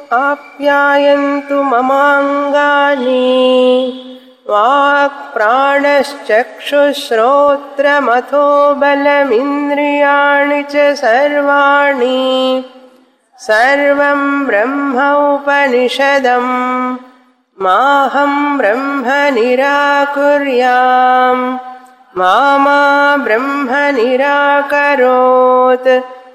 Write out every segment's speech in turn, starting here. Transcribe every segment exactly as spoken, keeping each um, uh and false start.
ఆప్యాయంతు మమాంగాని walk ప్రాణశ్చక్షుశ్రోత్రమథో బలమింద్రియాణి చ సర్వాణి సర్వం బ్రహ్మ ఉపనిషదం మాహం బ్రహ్మ నిరాకుర్యాం మా మా బ్రహ్మ నిరాకరోత్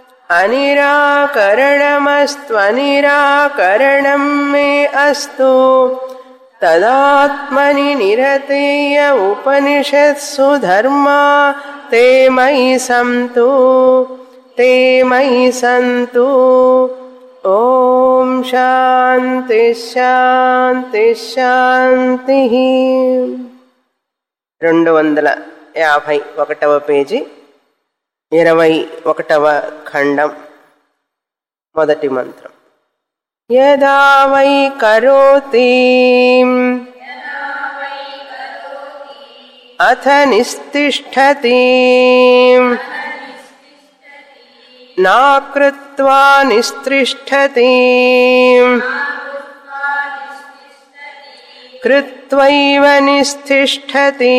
అనిరాకరణమస్త్వనిరాకరణం మే అస్తు తదాత్మని నిరతేయ ఉపనిషత్సు ధర్మా తే మయి సంతు తే మయి సంతు. ఓం శాంతి శాంతి శాంతి. రెండు వందల యాభై ఒకటవ పేజీ ఇరవై ఒకటవ ఖండం మొదటి మంత్రం. యదా వై కరోతి అథ నిస్తిష్ఠతి నా కృత్వా నిస్తిష్ఠతి కృత్వైవ నిస్తిష్ఠతి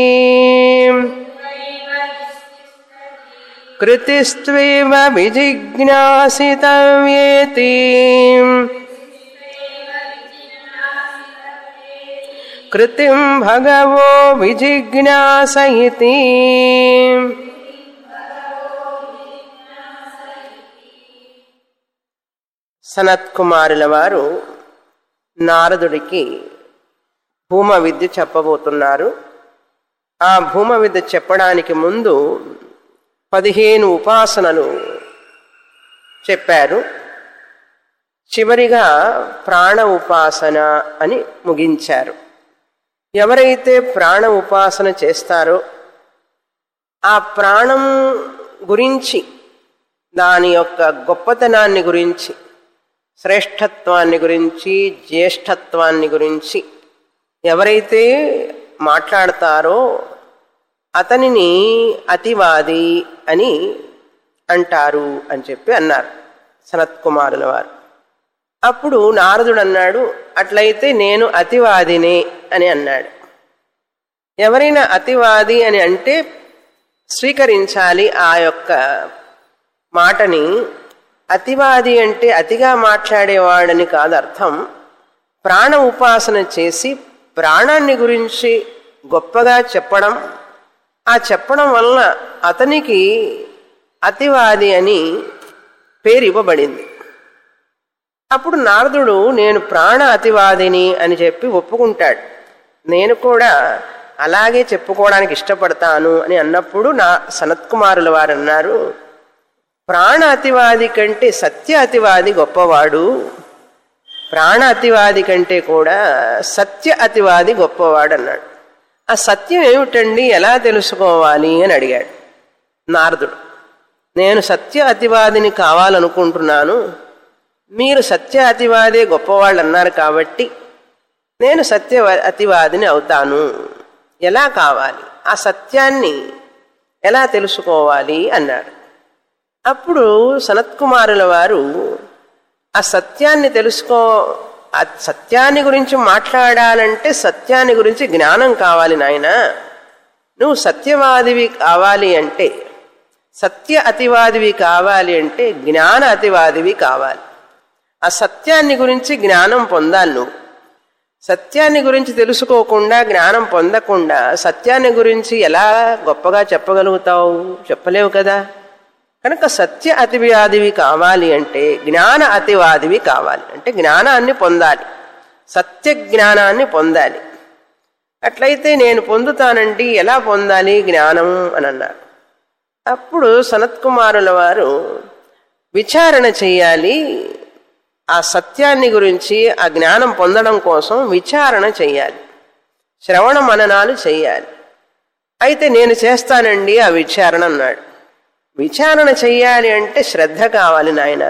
కృతిస్త్వేవ విజిజ్ఞాసితవ్యేతి కృతిం భగవో విజిజ్ఞాసయితి. సనత్కుమారుల వారు నారదుడికి భూమ విద్య చెప్పబోతున్నారు. ఆ భూమ విద్య చెప్పడానికి ముందు పదిహేను ఉపాసనలు చెప్పారు. చివరిగా ప్రాణ ఉపాసన అని ముగించారు. ఎవరైతే ప్రాణ ఉపాసన చేస్తారో ఆ ప్రాణం గురించి, దాని యొక్క గొప్పతనాన్ని గురించి, శ్రేష్టత్వాన్ని గురించి, జ్యేష్ఠత్వాన్ని గురించి ఎవరైతే మాట్లాడతారో అతనిని అతివాది అని అంటారు అని చెప్పి అన్నారు సనత్కుమారుల వారు. అప్పుడు నారదుడు అన్నాడు, అట్లయితే నేను అతివాదినే అని అన్నాడు. ఎవరైనా అతివాది అని అంటే స్వీకరించాలి ఆ యొక్క మాటని. అతివాది అంటే అతిగా మాట్లాడేవాడని కాదు అర్థం. ప్రాణ ఉపాసన చేసి ప్రాణాన్ని గురించి గొప్పగా చెప్పడం, ఆ చెప్పడం వల్ల అతనికి అతివాది అని పేరు ఇవ్వబడింది. అప్పుడు నారదుడు నేను ప్రాణ అతివాదిని అని చెప్పి ఒప్పుకుంటాడు. నేను కూడా అలాగే చెప్పుకోవడానికి ఇష్టపడతాను అని అన్నప్పుడు నా సనత్కుమారుల వారు అన్నారు, ప్రాణ అతివాది కంటే సత్య అతివాది గొప్పవాడు, ప్రాణ అతివాది కంటే కూడా సత్య అతివాది గొప్పవాడు అన్నాడు. ఆ సత్యం ఏమిటండి, ఎలా తెలుసుకోవాలి అని అడిగాడు నారదుడు. నేను సత్య అతివాదిని కావాలనుకుంటున్నాను, మీరు సత్య అతివాదే గొప్పవాళ్ళు అన్నారు కాబట్టి నేను సత్య అతివాదిని అవుతాను. ఎలా కావాలి, ఆ సత్యాన్ని ఎలా తెలుసుకోవాలి అన్నాడు. అప్పుడు సనత్కుమారుల వారు ఆ సత్యాన్ని తెలుసుకో, ఆ సత్యాన్ని గురించి మాట్లాడాలంటే సత్యాన్ని గురించి జ్ఞానం కావాలి నాయన. నువ్వు సత్యవాదివి కావాలి అంటే, సత్య అతివాదివి కావాలి అంటే జ్ఞాన అతివాదివి కావాలి. ఆ సత్యాన్ని గురించి జ్ఞానం పొందాలి. నువ్వు సత్యాన్ని గురించి తెలుసుకోకుండా, జ్ఞానం పొందకుండా సత్యాన్ని గురించి ఎలా గొప్పగా చెప్పగలుగుతావు? చెప్పలేవు కదా. కనుక సత్య అతివాదివి కావాలి అంటే జ్ఞాన అతివాదివి కావాలి. అంటే జ్ఞానాన్ని పొందాలి, సత్య జ్ఞానాన్ని పొందాలి. అట్లయితే నేను పొందుతానండి, ఎలా పొందాలి జ్ఞానం అని అన్నారు. అప్పుడు సనత్కుమారుల వారు విచారణ చెయ్యాలి. ఆ సత్యాన్ని గురించి, ఆ జ్ఞానం పొందడం కోసం విచారణ చెయ్యాలి, శ్రవణ మననాలు చెయ్యాలి. అయితే నేను చేస్తానండి ఆ విచారణ అన్నాడు. విచారణ చెయ్యాలి అంటే శ్రద్ధ కావాలి నాయన.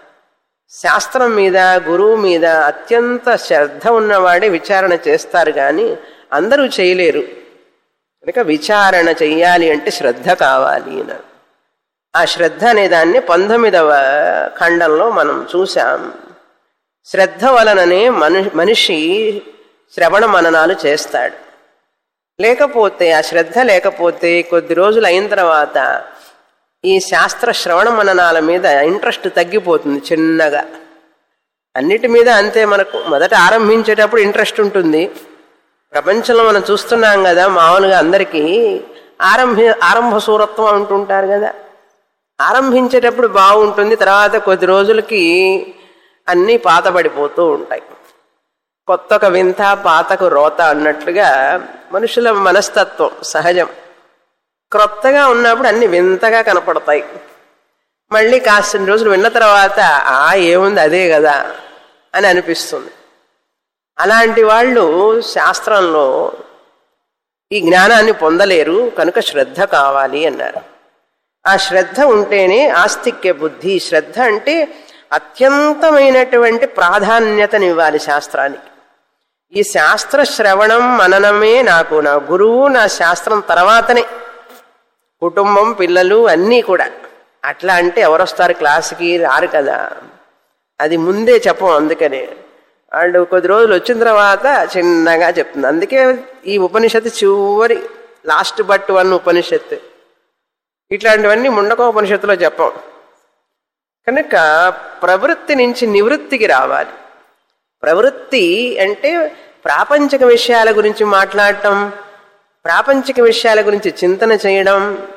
శాస్త్రం మీద, గురువు మీద అత్యంత శ్రద్ధ ఉన్నవాడే విచారణ చేస్తారు, కానీ అందరూ చేయలేరు. కనుక విచారణ చెయ్యాలి అంటే శ్రద్ధ కావాలి అన్నారు. ఆ శ్రద్ధ అనే దాన్ని పంతొమ్మిదవ ఖండంలో మనం చూసాం. శ్రద్ధ వలననే మను మనిషి శ్రవణ మననాలు చేస్తాడు. లేకపోతే ఆ శ్రద్ధ లేకపోతే కొద్ది రోజులు అయిన తర్వాత ఈ శాస్త్ర శ్రవణ మననాల మీద ఇంట్రెస్ట్ తగ్గిపోతుంది చిన్నగా. అన్నిటి మీద అంతే. మనకు మొదట ఆరంభించేటప్పుడు ఇంట్రెస్ట్ ఉంటుంది. ప్రపంచంలో మనం చూస్తున్నాం కదా, మామూలుగా అందరికీ ఆరంభ ఆరంభ సూరత్వం అంటుంటారు కదా. ఆరంభించేటప్పుడు బాగుంటుంది, తర్వాత కొద్ది రోజులకి అన్నీ పాతబడిపోతూ ఉంటాయి. కొత్తకు వింత పాతకు రోత అన్నట్లుగా మనుషుల మనస్తత్వం సహజం. క్రొత్తగా ఉన్నప్పుడు అన్ని వింతగా కనపడతాయి. మళ్ళీ కాసిన రోజులు విన్న తర్వాత ఆ ఏముంది అదే కదా అని అనిపిస్తుంది. అలాంటి వాళ్ళు శాస్త్రంలో ఈ జ్ఞానాన్ని పొందలేరు, కనుక శ్రద్ధ కావాలి అన్నారు. ఆ శ్రద్ధ ఉంటేనే ఆస్తిక్య బుద్ధి. శ్రద్ధ అంటే అత్యంతమైనటువంటి ప్రాధాన్యతనివ్వాలి శాస్త్రానికి. ఈ శాస్త్ర శ్రవణం మననమే నాకు, నా గురువు నా శాస్త్రం తర్వాతనే కుటుంబం పిల్లలు అన్నీ కూడా. అట్లా అంటే ఎవరొస్తారు క్లాసుకి? రారు కదా. అది ముందే చెప్పం. అందుకనే వాళ్ళు కొద్ది రోజులు వచ్చిన తర్వాత చిన్నగా చెప్తుంది. అందుకే ఈ ఉపనిషత్తు చివరి లాస్ట్ బట్ వన్ ఉపనిషత్తు. ఇట్లాంటివన్నీ ముండకోపనిషత్తులో చెప్పం. కనుక ప్రవృత్తి నుంచి నివృత్తికి రావాలి. ప్రవృత్తి అంటే ప్రాపంచిక విషయాల గురించి మాట్లాడటం, ప్రాపంచిక విషయాల గురించి చింతన చేయడం,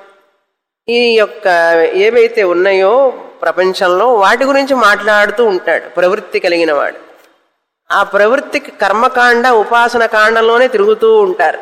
ఈ యొక్క ఏవైతే ఉన్నాయో ప్రపంచంలో వాటి గురించి మాట్లాడుతూ ఉంటాడు ప్రవృత్తి కలిగిన వాడు. ఆ ప్రవృత్తికి కర్మకాండ ఉపాసన కాండంలోనే తిరుగుతూ ఉంటారు.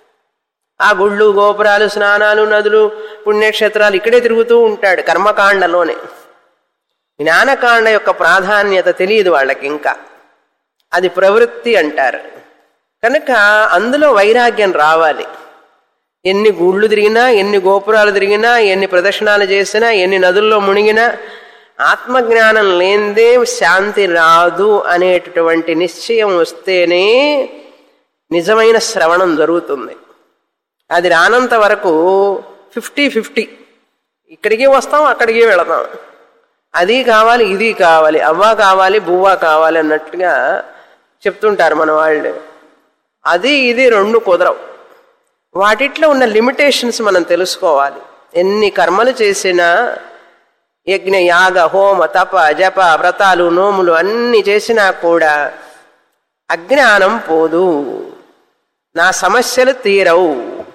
ఆ గుళ్ళు గోపురాలు స్నానాలు నదులు పుణ్యక్షేత్రాలు ఇక్కడే తిరుగుతూ ఉంటాడు కర్మకాండలోనే. జ్ఞానకాండ యొక్క ప్రాధాన్యత తెలియదు వాళ్ళకి ఇంకా. అది ప్రవృత్తి అంటారు. కనుక అందులో వైరాగ్యం రావాలి. ఎన్ని గుళ్ళు తిరిగినా, ఎన్ని గోపురాలు తిరిగినా, ఎన్ని ప్రదక్షిణాలు చేసినా, ఎన్ని నదుల్లో మునిగినా ఆత్మజ్ఞానం లేనిదే శాంతి రాదు అనేటటువంటి నిశ్చయం వస్తేనే నిజమైన శ్రవణం జరుగుతుంది. అది రానంత వరకు ఫిఫ్టీ ఫిఫ్టీ, ఇక్కడికి వస్తాం అక్కడికి వెళతాం, అది కావాలి ఇది కావాలి, అవ్వ కావాలి బువ్వ కావాలి అన్నట్టుగా చెప్తుంటారు మన వాళ్ళు. అది ఇది రెండు కుదరవు. వాటిట్లో ఉన్న లిమిటేషన్స్ మనం తెలుసుకోవాలి. ఎన్ని కర్మలు చేసినా, యజ్ఞ యాగ హోమ తప జప వ్రతాలు నోములు అన్ని చేసినా కూడా అజ్ఞానం పోదు, నా సమస్యలు తీరవు.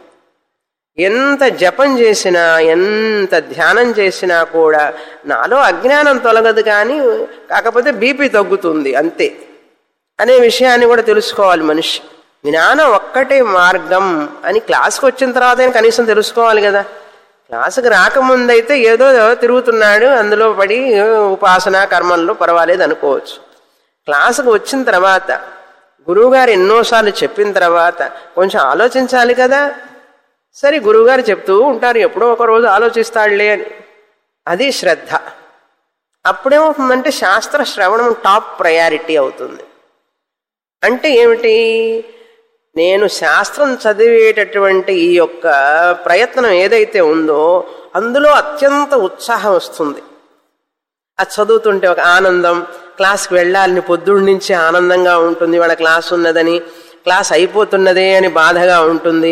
ఎంత జపం చేసినా, ఎంత ధ్యానం చేసినా కూడా నాలో అజ్ఞానం తొలగదు, కానీ కాకపోతే బీపీ తగ్గుతుంది అంతే అనే విషయాన్ని కూడా తెలుసుకోవాలి మనిషి. జ్ఞానం ఒక్కటే మార్గం అని క్లాస్కి వచ్చిన తర్వాత కనీసం తెలుసుకోవాలి కదా. క్లాసుకు రాకముందైతే ఏదో తిరుగుతున్నాడు, అందులో పడి ఉపాసన కర్మల్లో పర్వాలేదు అనుకోవచ్చు. క్లాసుకు వచ్చిన తర్వాత గురువుగారు ఎన్నోసార్లు చెప్పిన తర్వాత కొంచెం ఆలోచించాలి కదా. సరే గురువుగారు చెప్తూ ఉంటారు, ఎప్పుడో ఒక రోజు ఆలోచిస్తాడులే అని. అది శ్రద్ధ. అప్పుడేమవుతుందంటే శాస్త్ర శ్రవణం టాప్ ప్రయారిటీ అవుతుంది. అంటే ఏమిటి? నేను శాస్త్రం చదివేటటువంటి ఈ యొక్క ప్రయత్నం ఏదైతే ఉందో అందులో అత్యంత ఉత్సాహం వస్తుంది. అది చదువుతుంటే ఒక ఆనందం, క్లాస్కి వెళ్ళాలని పొద్దున్న నుంచి ఆనందంగా ఉంటుంది, వాళ్ళ క్లాస్ ఉన్నదని, క్లాస్ అయిపోతున్నదే అని బాధగా ఉంటుంది,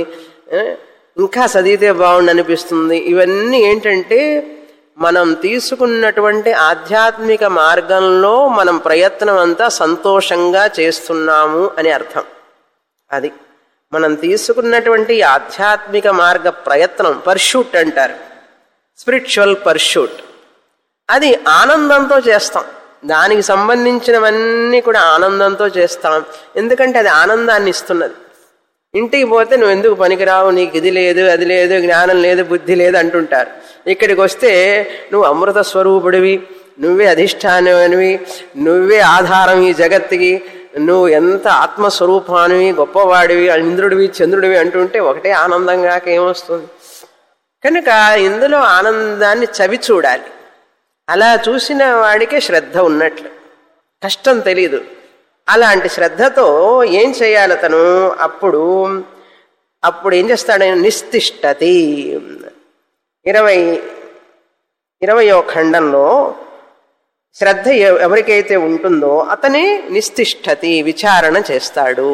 ఇంకా చదివితే బాగుండు అనిపిస్తుంది. ఇవన్నీ ఏంటంటే మనం తీసుకున్నటువంటి ఆధ్యాత్మిక మార్గంలో మనం ప్రయత్నం అంతా సంతోషంగా చేస్తున్నాము అని అర్థం. అది మనం తీసుకున్నటువంటి ఆధ్యాత్మిక మార్గ ప్రయత్నం, పర్షూట్ అంటారు, స్పిరిచువల్ పర్షూట్. అది ఆనందంతో చేస్తాం. దానికి సంబంధించినవన్నీ కూడా ఆనందంతో చేస్తాం. ఎందుకంటే అది ఆనందాన్ని ఇస్తున్నది. ఇంటికి పోతే నువ్వు ఎందుకు పనికిరావు, నీకు ఇది లేదు అది లేదు జ్ఞానం లేదు బుద్ధి లేదు అంటుంటారు. ఇక్కడికి వస్తే నువ్వు అమృత స్వరూపుడివి, నువ్వే అధిష్టాననివి, నువ్వే ఆధారం ఈ జగత్తుకి, నువ్వు ఎంత ఆత్మస్వరూపానివి, గొప్పవాడివి, ఇంద్రుడివి చంద్రుడివి అంటుంటే ఒకటే ఆనందంగా ఏమొస్తుంది. కనుక ఇందులో ఆనందాన్ని చవి చూడాలి. అలా చూసిన వాడికే శ్రద్ధ ఉన్నట్లు, కష్టం తెలీదు. అలాంటి శ్రద్ధతో ఏం చేయాలి తను? అప్పుడు అప్పుడు ఏం చేస్తాడు? నిస్తిష్టతి. ఇరవై ఇరవయో ఖండంలో శ్రద్ధ ఎవరికైతే ఉంటుందో అతనే నిస్తిష్ఠతి, విచారణ చేస్తాడు.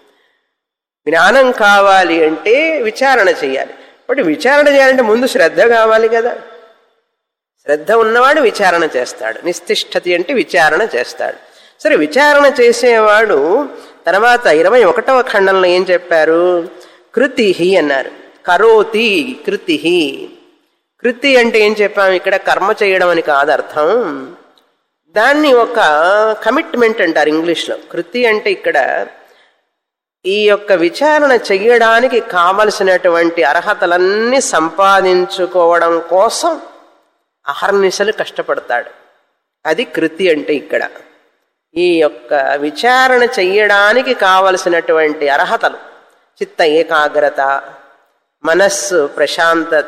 జ్ఞానం కావాలి అంటే విచారణ చేయాలి. బట్ విచారణ చేయాలంటే ముందు శ్రద్ధ కావాలి కదా. శ్రద్ధ ఉన్నవాడు విచారణ చేస్తాడు. నిస్తిష్ఠతి అంటే విచారణ చేస్తాడు. సరే, విచారణ చేసేవాడు తర్వాత ఇరవై ఒకటవ ఖండంలో ఏం చెప్పారు? కృతి అన్నారు. కరోతి కృతి. కృతి అంటే ఏం చెప్పాము? ఇక్కడ కర్మ చేయడం అని కాదు అర్థం. దాన్ని ఒక కమిట్మెంట్ అంటారు ఇంగ్లీష్లో. కృతి అంటే ఇక్కడ ఈ యొక్క విచారణ చెయ్యడానికి కావలసినటువంటి అర్హతలన్నీ సంపాదించుకోవడం కోసం అహర్నిశలు కష్టపడతాడు. అది కృతి అంటే ఇక్కడ ఈ యొక్క విచారణ చెయ్యడానికి కావలసినటువంటి అర్హతలు, చిత్త ఏకాగ్రత, మనస్సు ప్రశాంతత,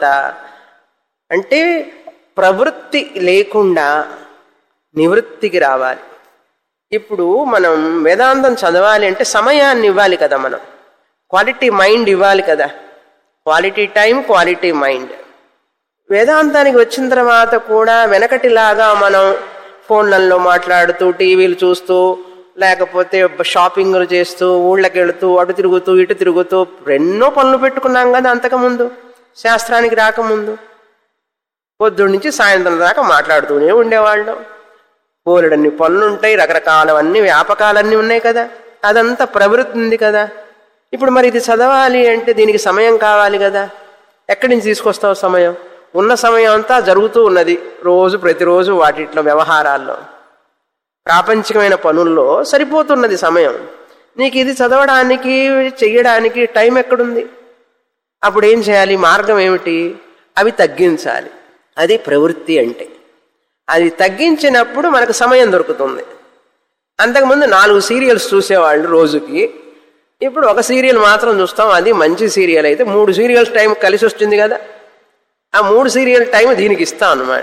అంటే ప్రవృత్తి లేకుండా నివృత్తికి రావాలి. ఇప్పుడు మనం వేదాంతం చదవాలి అంటే సమయాన్ని ఇవ్వాలి కదా, మనం క్వాలిటీ మైండ్ ఇవ్వాలి కదా. Quality time, quality mind. వేదాంతానికి వచ్చిన తర్వాత కూడా వెనకటిలాగా మనం ఫోన్లలో మాట్లాడుతూ, టీవీలు చూస్తూ, లేకపోతే షాపింగ్లు చేస్తూ, ఊళ్ళకి వెళుతూ, అటు తిరుగుతూ ఇటు తిరుగుతూ ఎన్నో పనులు పెట్టుకున్నాం కదా అంతకుముందు, శాస్త్రానికి రాకముందు. పొద్దున్న నుంచి సాయంత్రం దాకా మాట్లాడుతూనే ఉండేవాళ్ళం. పోలెడన్ని పనులుంటాయి, రకరకాలవన్నీ వ్యాపకాలన్నీ ఉన్నాయి కదా. అదంతా ప్రవృత్తి ఉంది కదా. ఇప్పుడు మరి ఇది చదవాలి అంటే దీనికి సమయం కావాలి కదా. ఎక్కడి నుంచి తీసుకొస్తావు సమయం? ఉన్న సమయం అంతా జరుగుతూ ఉన్నది రోజు, ప్రతిరోజు వాటిట్లో వ్యవహారాల్లో, ప్రాపంచికమైన పనుల్లో సరిపోతున్నది సమయం. నీకు ఇది చదవడానికి చెయ్యడానికి టైం ఎక్కడుంది? అప్పుడు ఏం చేయాలి? మార్గం ఏమిటి? అవి తగ్గించాలి. అది ప్రవృత్తి అంటే. అది తగ్గించినప్పుడు మనకు సమయం దొరుకుతుంది. అంతకుముందు నాలుగు సీరియల్స్ చూసేవాళ్ళు రోజుకి, ఇప్పుడు ఒక సీరియల్ మాత్రం చూస్తాం. అది మంచి సీరియల్ అయితే మూడు సీరియల్స్ టైం కలిసి వస్తుంది కదా. ఆ మూడు సీరియల్ టైం దీనికి ఇస్తాం అన్నమాట.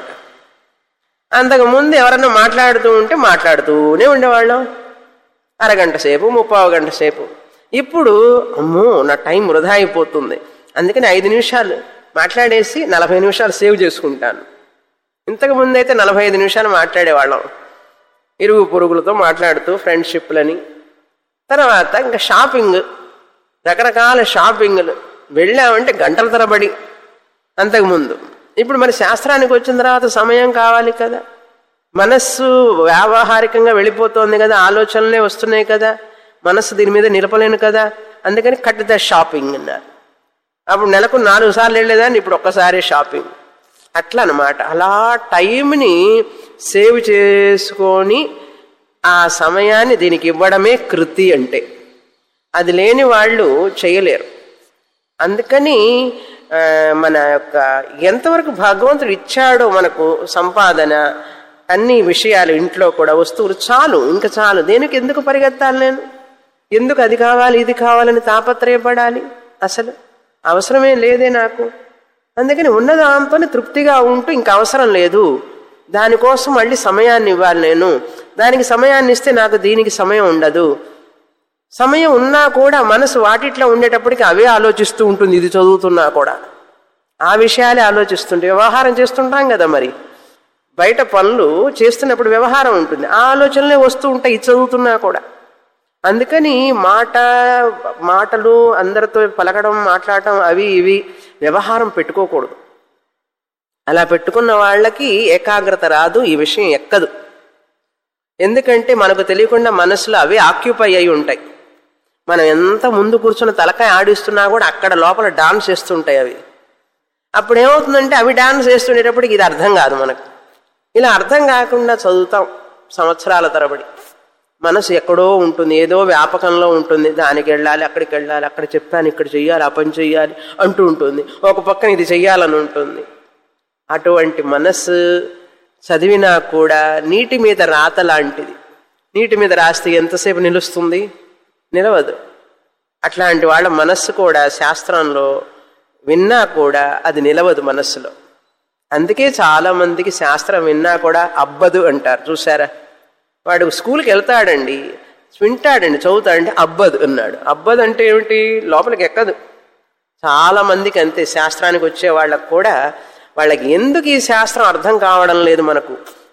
అంతకుముందు ఎవరన్నా మాట్లాడుతూ ఉంటే మాట్లాడుతూనే ఉండేవాళ్ళం అరగంట సేపు, ముప్పావు గంట సేపు. ఇప్పుడు అమ్మో నా టైం వృధా అయిపోతుంది, అందుకని ఐదు నిమిషాలు మాట్లాడేసి నలభై నిమిషాలు సేవ్ చేసుకుంటాను. ఇంతకు ముందు అయితే నలభై ఐదు నిమిషాలు మాట్లాడేవాళ్ళం ఇరుగు పొరుగులతో మాట్లాడుతూ, ఫ్రెండ్షిప్లని. తర్వాత ఇంకా షాపింగ్, రకరకాల షాపింగ్లు వెళ్ళామంటే గంటల తరబడి అంతకుముందు. ఇప్పుడు మరి శాస్త్రానికి వచ్చిన తర్వాత సమయం కావాలి కదా. మనస్సు వ్యావహారికంగా వెళ్ళిపోతుంది కదా, ఆలోచనలే వస్తున్నాయి కదా, మనస్సు దీని మీద నిలపలేను కదా. అందుకని కట్ ద షాపింగ్ అన్నారు. అప్పుడు నెలకు నాలుగు సార్లు వెళ్ళేదాన్ని, ఇప్పుడు ఒక్కసారి షాపింగ్. అట్లా అనమాట. అలా టైంని సేవ్ చేసుకొని ఆ సమయాన్ని దీనికి ఇవ్వడమే కృతి అంటే. అది లేని వాళ్ళు చేయలేరు. అందుకని మన యొక్క ఎంతవరకు భగవంతుడు ఇచ్చాడో మనకు సంపాదన, అన్ని విషయాలు, ఇంట్లో కూడా వస్తువులు చాలు, ఇంకా చాలు. దేనికి ఎందుకు పరిగెత్తాలి నేను? ఎందుకు అది కావాలి ఇది కావాలని తాపత్రయపడాలి? అసలు అవసరమే లేదే నాకు. అందుకని ఉన్నదాంతోనే తృప్తిగా ఉంటూ ఇంకా అవసరం లేదు, దానికోసం మళ్ళీ సమయాన్ని ఇవ్వాలి నేను. దానికి సమయాన్ని ఇస్తే నాకు దీనికి సమయం ఉండదు. సమయం ఉన్నా కూడా మనసు వాటిట్లో ఉండేటప్పటికి అవే ఆలోచిస్తూ ఉంటుంది. ఇది చదువుతున్నా కూడా ఆ విషయాలే ఆలోచిస్తుంటే, వ్యవహారం చేస్తుంటాం కదా, మరి బయట పనులు చేస్తున్నప్పుడు వ్యవహారం ఉంటుంది, ఆ ఆలోచనలే వస్తూ ఉంటాయి ఇది చదువుతున్నా కూడా. అందుకని మాట మాటలు అందరితో పలకడం, మాట్లాడటం, అవి ఇవి వ్యవహారం పెట్టుకోకూడదు. అలా పెట్టుకున్న వాళ్ళకి ఏకాగ్రత రాదు, ఈ విషయం ఎక్కదు. ఎందుకంటే మనకు తెలియకుండా మనసులో అవే ఆక్యుపై అయి ఉంటాయి. మనం ఎంత ముందు కూర్చొని తలకాయ ఆడిస్తున్నా కూడా అక్కడ లోపల డాన్స్ చేస్తుంటాయి అవి. అప్పుడు ఏమవుతుందంటే అవి డాన్స్ చేస్తుండేటప్పటికి ఇది అర్థం కాదు మనకు. ఇలా అర్థం కాకుండా చదువుతాం సంవత్సరాల తరబడి. మనసు ఎక్కడో ఉంటుంది, ఏదో వ్యాపకంలో ఉంటుంది. దానికి వెళ్ళాలి, అక్కడికి వెళ్ళాలి, అక్కడ చెప్పాను, ఇక్కడ చెయ్యాలి, ఆ పని చెయ్యాలి అంటూ ఉంటుంది. ఒక పక్కన ఇది చెయ్యాలని ఉంటుంది. అటువంటి మనస్సు చదివినా కూడా నీటి మీద రాత లాంటిది. నీటి మీద రాస్తే ఎంతసేపు నిలుస్తుంది? నిలవదు. అట్లాంటి వాళ్ళ మనస్సు కూడా శాస్త్రంలో విన్నా కూడా అది నిలవదు మనస్సులో. అందుకే చాలా మందికి శాస్త్రం విన్నా కూడా అబ్బదు అంటారు. చూసారా? వాడు స్కూల్కి వెళ్తాడండి, వింటాడండి, చదువుతాడంటే అబ్బదు అన్నాడు. అబ్బదు అంటే ఏమిటి? లోపలికి ఎక్కదు. చాలా మందికి అంతే. శాస్త్రానికి వచ్చే వాళ్ళకు కూడా వాళ్ళకి ఎందుకు ఈ శాస్త్రం అర్థం కావడం లేదు మనకు,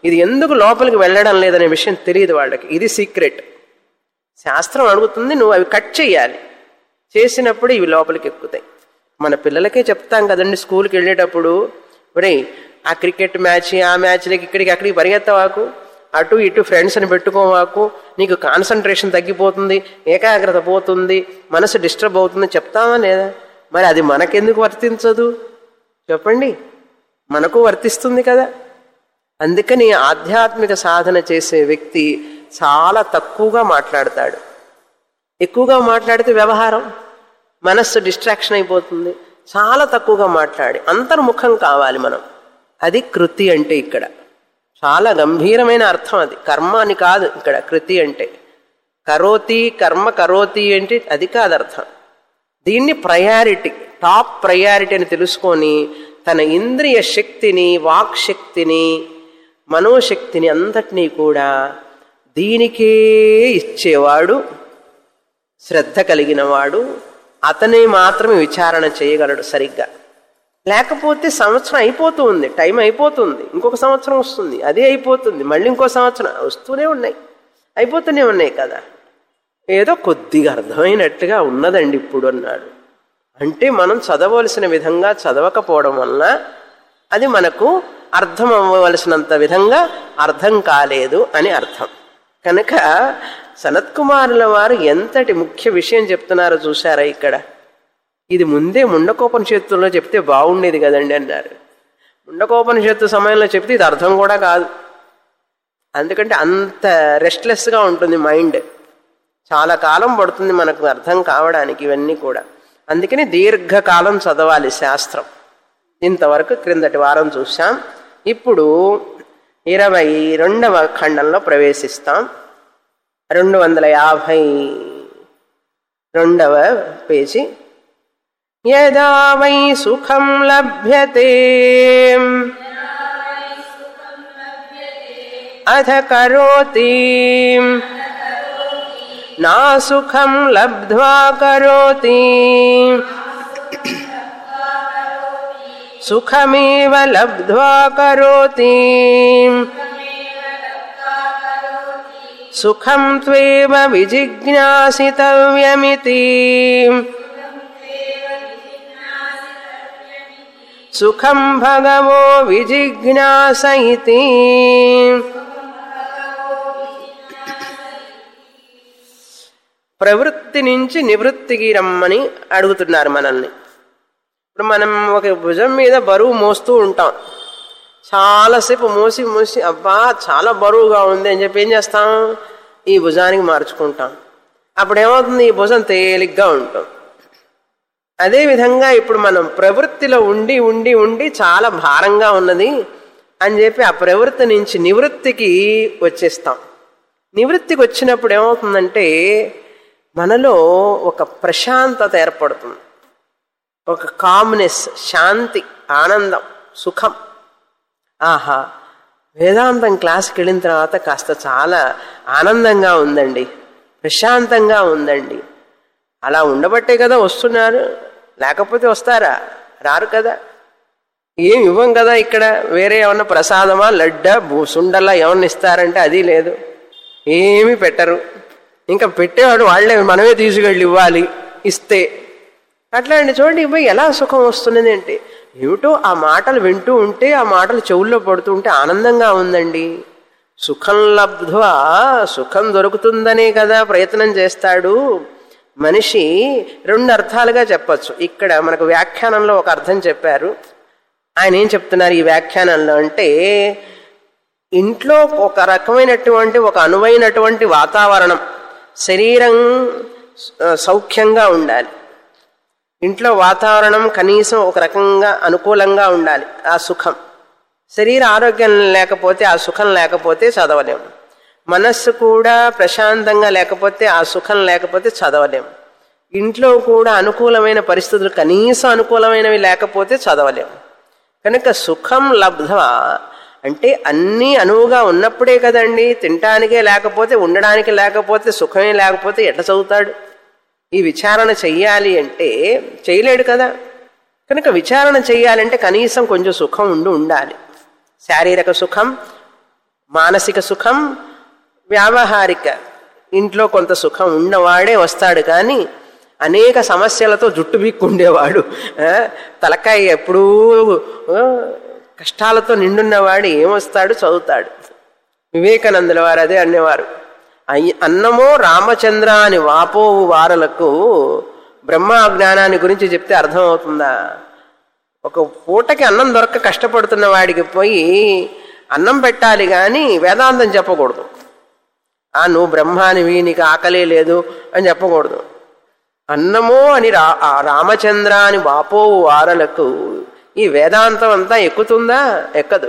ఇది ఎందుకు లోపలికి వెళ్ళడం లేదనే విషయం తెలియదు వాళ్ళకి. ఇది సీక్రెట్. శాస్త్రం అడుగుతుంది, నువ్వు అవి కట్ చేయాలి. చేసినప్పుడు ఇవి లోపలికి ఎక్కుతాయి. మన పిల్లలకే చెప్తాం కదండి స్కూల్కి వెళ్ళేటప్పుడు, ఒరే ఆ క్రికెట్ మ్యాచ్ ఆ మ్యాచ్లకి ఇక్కడికి అక్కడికి పరిగెత్తవాకు, అటు ఇటు ఫ్రెండ్స్ని పెట్టుకోవాకు, నీకు కాన్సన్ట్రేషన్ తగ్గిపోతుంది, ఏకాగ్రత పోతుంది, మనసు డిస్టర్బ్ అవుతుంది చెప్తామా లేదా? మరి అది మనకెందుకు వర్తించదు చెప్పండి? మనకు వర్తిస్తుంది కదా. అందుకని ఆధ్యాత్మిక సాధన చేసే వ్యక్తి చాలా తక్కువగా మాట్లాడతాడు. ఎక్కువగా మాట్లాడితే వ్యవహారం, మనస్సు డిస్ట్రాక్షన్ అయిపోతుంది. చాలా తక్కువగా మాట్లాడి అంతర్ముఖం కావాలి మనం. అది కృతి అంటే ఇక్కడ చాలా గంభీరమైన అర్థం. అది కర్మ అని కాదు ఇక్కడ. కృతి అంటే కరోతి, కర్మ కరోతి అంటే అది కాదు అర్థం. దీన్ని ప్రయారిటీ, టాప్ ప్రయారిటీ అని తెలుసుకొని తన ఇంద్రియ శక్తిని, వాక్ శక్తిని, మనోశక్తిని అంతటినీ కూడా దీనికే ఇచ్చేవాడు, శ్రద్ధ కలిగిన వాడు అతనే మాత్రమే విచారణ చేయగలడు సరిగ్గా. లేకపోతే సంవత్సరం అయిపోతూ ఉంది, టైం అయిపోతుంది, ఇంకొక సంవత్సరం వస్తుంది, అదే అయిపోతుంది, మళ్ళీ ఇంకో సంవత్సరం వస్తూనే ఉన్నాయి, అయిపోతూనే ఉన్నాయి కదా. ఏదో కొద్దిగా అర్థమైనట్టుగా ఉన్నదండి ఇప్పుడు అన్నాడు. అంటే మనం చదవలసిన విధంగా చదవకపోవడం వలన అది మనకు అర్థం అవ్వవలసినంత విధంగా అర్థం కాలేదు అని అర్థం. కనుక సనత్కుమారుల వారు ఎంతటి ముఖ్య విషయం చెప్తున్నారో చూశారా ఇక్కడ. ఇది ముందే ముండకోపనిషత్తులో చెప్తే బాగుండేది కదండి అన్నారు. ముండకోపనిషత్తు సమయంలో చెప్తే ఇది అర్థం కూడా కాదు. అందుకంటే అంత రెస్ట్లెస్గా ఉంటుంది మైండ్, చాలా కాలం పడుతుంది మనకు అర్థం కావడానికి ఇవన్నీ కూడా. అందుకని దీర్ఘకాలం చదవాలి శాస్త్రం. ఇంతవరకు క్రిందటి వారం చూసాం. ఇప్పుడు ఇరవై రెండవ ఖండంలో ప్రవేశిస్తాం. రెండు వందల యాభై రెండవ పేజీ. యదా వై సుఖం లభ్యతే అథ కరోతి నా సుఖం లబ్ధ్వా కరోతి సుఖమేవ లబ్ధ్వా కరోతి సుఖం త్వేవ విజిజ్ఞాసితవ్యమితి సుఖం భగవో విజిజ్ఞాస ఇతి. ప్రవృత్తి నుంచి నివృత్తికి రమ్మని అడుగుతున్నారు మనల్ని. ఇప్పుడు మనం ఒక భుజం మీద బరువు మోస్తూ ఉంటాం. చాలాసేపు మోసి మోసి అబ్బా చాలా బరువుగా ఉంది అని చెప్పి ఏం చేస్తాం, ఈ భుజానికి మార్చుకుంటాం. అప్పుడు ఏమవుతుంది, ఈ భుజం తేలిగ్గా ఉంటాం. అదేవిధంగా ఇప్పుడు మనం ప్రవృత్తిలో ఉండి ఉండి ఉండి చాలా భారంగా ఉన్నది అని చెప్పి ఆ ప్రవృత్తి నుంచి నివృత్తికి వచ్చేస్తాం. నివృత్తికి వచ్చినప్పుడు ఏమవుతుందంటే మనలో ఒక ప్రశాంతత ఏర్పడుతుంది, ఒక కామ్నెస్, శాంతి, ఆనందం, సుఖం. ఆహా, వేదాంతం క్లాస్కి వెళ్ళిన తర్వాత కాస్త చాలా ఆనందంగా ఉందండి, ప్రశాంతంగా ఉందండి. అలా ఉండబట్టే కదా వస్తున్నారు, లేకపోతే వస్తారా? రారు కదా. ఏం ఇవ్వం కదా ఇక్కడ. వేరే ఏమన్నా ప్రసాదమా, లడ్డా, సుండలా ఏమన్నా ఇస్తారంటే అది లేదు, ఏమీ పెట్టరు. ఇంకా పెట్టేవాడు వాళ్ళే, మనమే తీసుకెళ్ళి ఇవ్వాలి ఇస్తే. అట్లా అండి చూడండి, ఇవ్వ ఎలా సుఖం వస్తున్నది అంటే ఏమిటో ఆ మాటలు వింటూ ఉంటే, ఆ మాటలు చెవుల్లో పడుతూ ఉంటే ఆనందంగా ఉందండి. సుఖం లబ్ధ్వా, సుఖం దొరుకుతుందనే కదా ప్రయత్నం చేస్తాడు మనిషి. రెండు అర్థాలుగా చెప్పచ్చు. ఇక్కడ మనకు వ్యాఖ్యానంలో ఒక అర్థం చెప్పారు. ఆయన ఏం చెప్తున్నారు ఈ వ్యాఖ్యానంలో అంటే, ఇంట్లో ఒక రకమైనటువంటి ఒక అనువైనటువంటి వాతావరణం, శరీరం సౌఖ్యంగా ఉండాలి. ఇంట్లో వాతావరణం కనీసం ఒక రకంగా అనుకూలంగా ఉండాలి, ఆ సుఖం. శరీర ఆరోగ్యం లేకపోతే, ఆ సుఖం లేకపోతే చదవలేము. మనస్సు కూడా ప్రశాంతంగా లేకపోతే, ఆ సుఖం లేకపోతే చదవలేము. ఇంట్లో కూడా అనుకూలమైన పరిస్థితులు కనీసం అనుకూలమైనవి లేకపోతే చదవలేము. కనుక సుఖం లబ్ధ్వా అంటే అన్నీ అనువుగా ఉన్నప్పుడే కదండి. తినటానికే లేకపోతే, ఉండడానికి లేకపోతే, సుఖమే లేకపోతే ఎట్లా చదువుతాడు? ఈ విచారణ చెయ్యాలి అంటే చేయలేడు కదా. కనుక విచారణ చెయ్యాలంటే కనీసం కొంచెం సుఖం ఉండి ఉండాలి. శారీరక సుఖం, మానసిక సుఖం, వ్యావహారిక ఇంట్లో కొంత సుఖం ఉన్నవాడే వస్తాడు. కానీ అనేక సమస్యలతో జుట్టు బిక్కుండేవాడు, తలకాయ ఎప్పుడూ కష్టాలతో నిండున్నవాడు ఏమొస్తాడు? చదువుతాడు. వివేకానందుల వారు అదే అనేవారు, అన్నమో రామచంద్ర అని వాపోవు వారలకు బ్రహ్మ జ్ఞానాన్ని గురించి చెప్తే అర్థమవుతుందా? ఒక పూటకి అన్నం దొరక్క కష్టపడుతున్న వాడికి పోయి అన్నం పెట్టాలి కానీ వేదాంతం చెప్పకూడదు. ఆ నువ్వు బ్రహ్మానివి, నీకు ఆకలే లేదు అని చెప్పకూడదు. అన్నమో అని రా రామచంద్ర అని వాపోవు వారలకు ఈ వేదాంతం అంతా ఎక్కుతుందా? ఎక్కదు.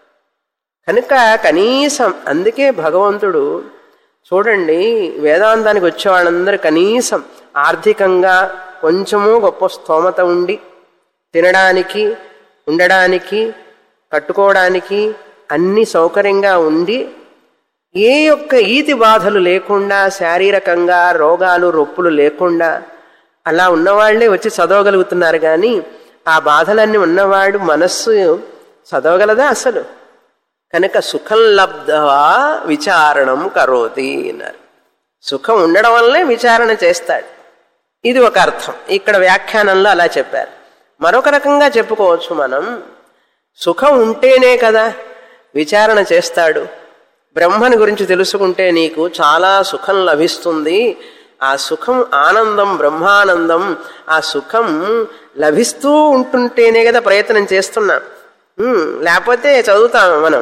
కనుక కనీసం అందుకే భగవంతుడు చూడండి, వేదాంతానికి వచ్చే వాళ్ళందరూ కనీసం ఆర్థికంగా కొంచెము గొప్ప స్తోమత ఉండి తినడానికి, ఉండడానికి, కట్టుకోవడానికి అన్ని సౌకర్యంగా ఉండి ఏ యొక్క ఈతి బాధలు లేకుండా, శారీరకంగా రోగాలు రొప్పులు లేకుండా అలా ఉన్నవాళ్లే వచ్చి చదవగలుగుతున్నారు. కానీ ఆ బాధలన్నీ ఉన్నవాడు మనస్సు చదవగలదా అసలు? కనుక సుఖం లబ్ధవా విచారణం కరోతి అన్నారు. సుఖం ఉండడం వల్లనే విచారణ చేస్తాడు. ఇది ఒక అర్థం. ఇక్కడ వ్యాఖ్యానంలో అలా చెప్పారు. మరొక రకంగా చెప్పుకోవచ్చు మనం, సుఖం ఉంటేనే కదా విచారణ చేస్తాడు. బ్రహ్మని గురించి తెలుసుకుంటే నీకు చాలా సుఖం లభిస్తుంది. ఆ సుఖం ఆనందం, బ్రహ్మానందం. ఆ సుఖం లభిస్తూ ఉంటుంటేనే కదా ప్రయత్నం చేస్తున్నాం. లేకపోతే చదువుతాం మనం.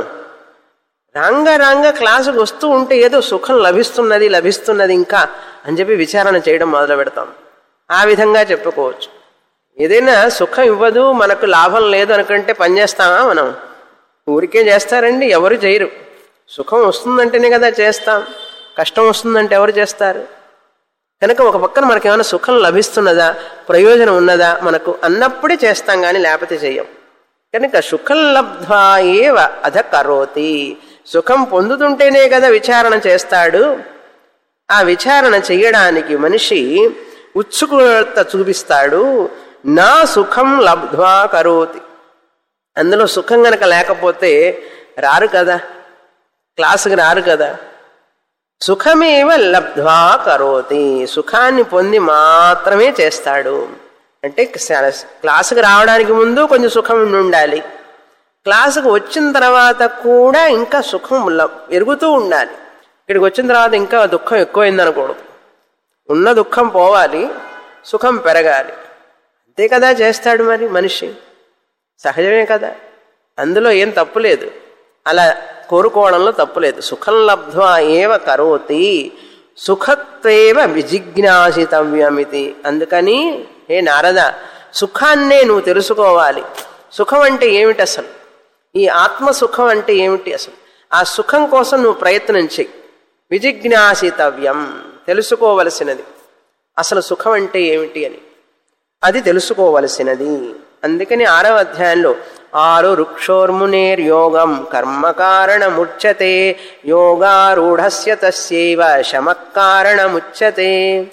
రాంగ రాంగ క్లాసుకు వస్తూ ఉంటే ఏదో సుఖం లభిస్తున్నది లభిస్తున్నది ఇంకా అని చెప్పి విచారణ చేయడం మొదలు పెడతాం. ఆ విధంగా చెప్పుకోవచ్చు. ఏదైనా సుఖం ఇవ్వదు, మనకు లాభం లేదు అనుకుంటే పనిచేస్తామా మనం? ఊరికే చేస్తారండి? ఎవరు చేయరు. సుఖం వస్తుందంటేనే కదా చేస్తాం. కష్టం వస్తుందంటే ఎవరు చేస్తారు? కనుక ఒక పక్కన మనకి ఏమైనా సుఖం లభిస్తున్నదా, ప్రయోజనం ఉన్నదా మనకు అన్నప్పుడే చేస్తాం, కానీ లేకపోతే చెయ్యం. కనుక సుఖం లబ్ధ్వా ఏవ అధ కరోతి. సుఖం పొందుతుంటేనే కదా విచారణ చేస్తాడు. ఆ విచారణ చెయ్యడానికి మనిషి ఉత్సుకత చూపిస్తాడు. నా సుఖం లబ్ధ్వా కరోతి. అందులో సుఖం గనక లేకపోతే రారు కదా, క్లాసుకి రారు కదా. సుఖమేవ లబ్ధ్వా కరోతి. సుఖాన్ని పొంది మాత్రమే చేస్తాడు. అంటే క్లాసుకు రావడానికి ముందు కొంచెం సుఖం ఉండాలి, క్లాసుకు వచ్చిన తర్వాత కూడా ఇంకా సుఖం పెరుగుతూ ఉండాలి. ఇక్కడికి వచ్చిన తర్వాత ఇంకా దుఃఖం ఎక్కువైంది అనకూడదు. ఉన్న దుఃఖం పోవాలి, సుఖం పెరగాలి. అంతే కదా చేస్తాడు మరి మనిషి. సహజమే కదా, అందులో ఏం తప్పులేదు. అలా కోరుకోవడంలో తప్పులేదు. సుఖం లబ్ధ్వా ఏవ కరోతి సుఖత్వేవ విజిజ్ఞాసితవ్యమితి. అందుకని హే నారద, సుఖాన్నే నువ్వు తెలుసుకోవాలి. సుఖం అంటే ఏమిటి అసలు? ఈ ఆత్మ సుఖం అంటే ఏమిటి అసలు? ఆ సుఖం కోసం నువ్వు ప్రయత్నం చెయ్యి. విజిజ్ఞాసితవ్యం, తెలుసుకోవలసినది అసలు సుఖం అంటే ఏమిటి అని, అది తెలుసుకోవలసినది. అందుకని ఆరవ అధ్యాయంలో ఆరు వృక్షోర్మునేర్ యోగం కర్మకారణముచ్యతే యోగారూఢస్య తస్యైవ శమకారణముచ్యతే.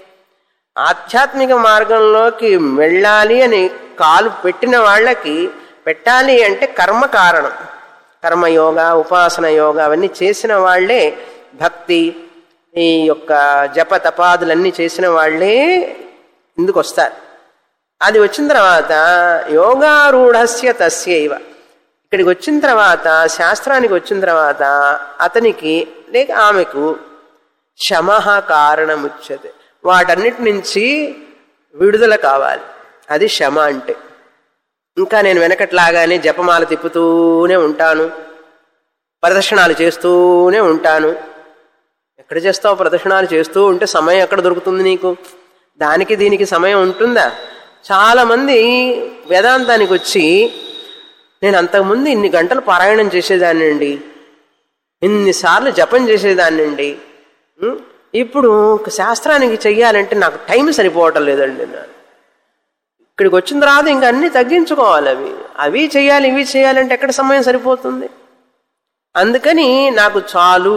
ఆధ్యాత్మిక మార్గంలోకి వెళ్ళాలి అని కాలు పెట్టిన వాళ్ళకి పెట్టాలి అంటే కర్మ కారణం. కర్మయోగ, ఉపాసన యోగ అవన్నీ చేసిన వాళ్లే, భక్తి ఈ యొక్క జప తపాదులన్నీ చేసిన వాళ్లే ఇందుకు వస్తారు. అది వచ్చిన తర్వాత యోగారూఢస్య తస్యైవ, ఇక్కడికి వచ్చిన తర్వాత శాస్త్రానికి వచ్చిన తర్వాత అతనికి లేక ఆమెకు శమః కారణముచ్యతే, వాటన్నిటి నుంచి విడుదల కావాలి. అది శమ అంటే. ఇంకా నేను వెనకట్లాగానే జపమాల తిప్పుతూనే ఉంటాను, ప్రదక్షిణాలు చేస్తూనే ఉంటాను. ఎక్కడ చేస్తావు ప్రదక్షిణాలు? చేస్తూ ఉంటే సమయం ఎక్కడ దొరుకుతుంది నీకు? దానికి దీనికి సమయం ఉంటుందా? చాలామంది వేదాంతానికి వచ్చి నేను అంతకుముందు ఇన్ని గంటలు పారాయణం చేసేదాన్నండి, ఇన్నిసార్లు జపం చేసేదాన్నండి, ఇప్పుడు శాస్త్రానికి చెయ్యాలంటే నాకు టైం సరిపోవటం లేదండి. ఇక్కడికి వచ్చిన తర్వాత ఇంక అన్నీ తగ్గించుకోవాలి. అవి అవి చేయాలి, ఇవి చేయాలంటే ఎక్కడ సమయం సరిపోతుంది? అందుకని నాకు చాలు,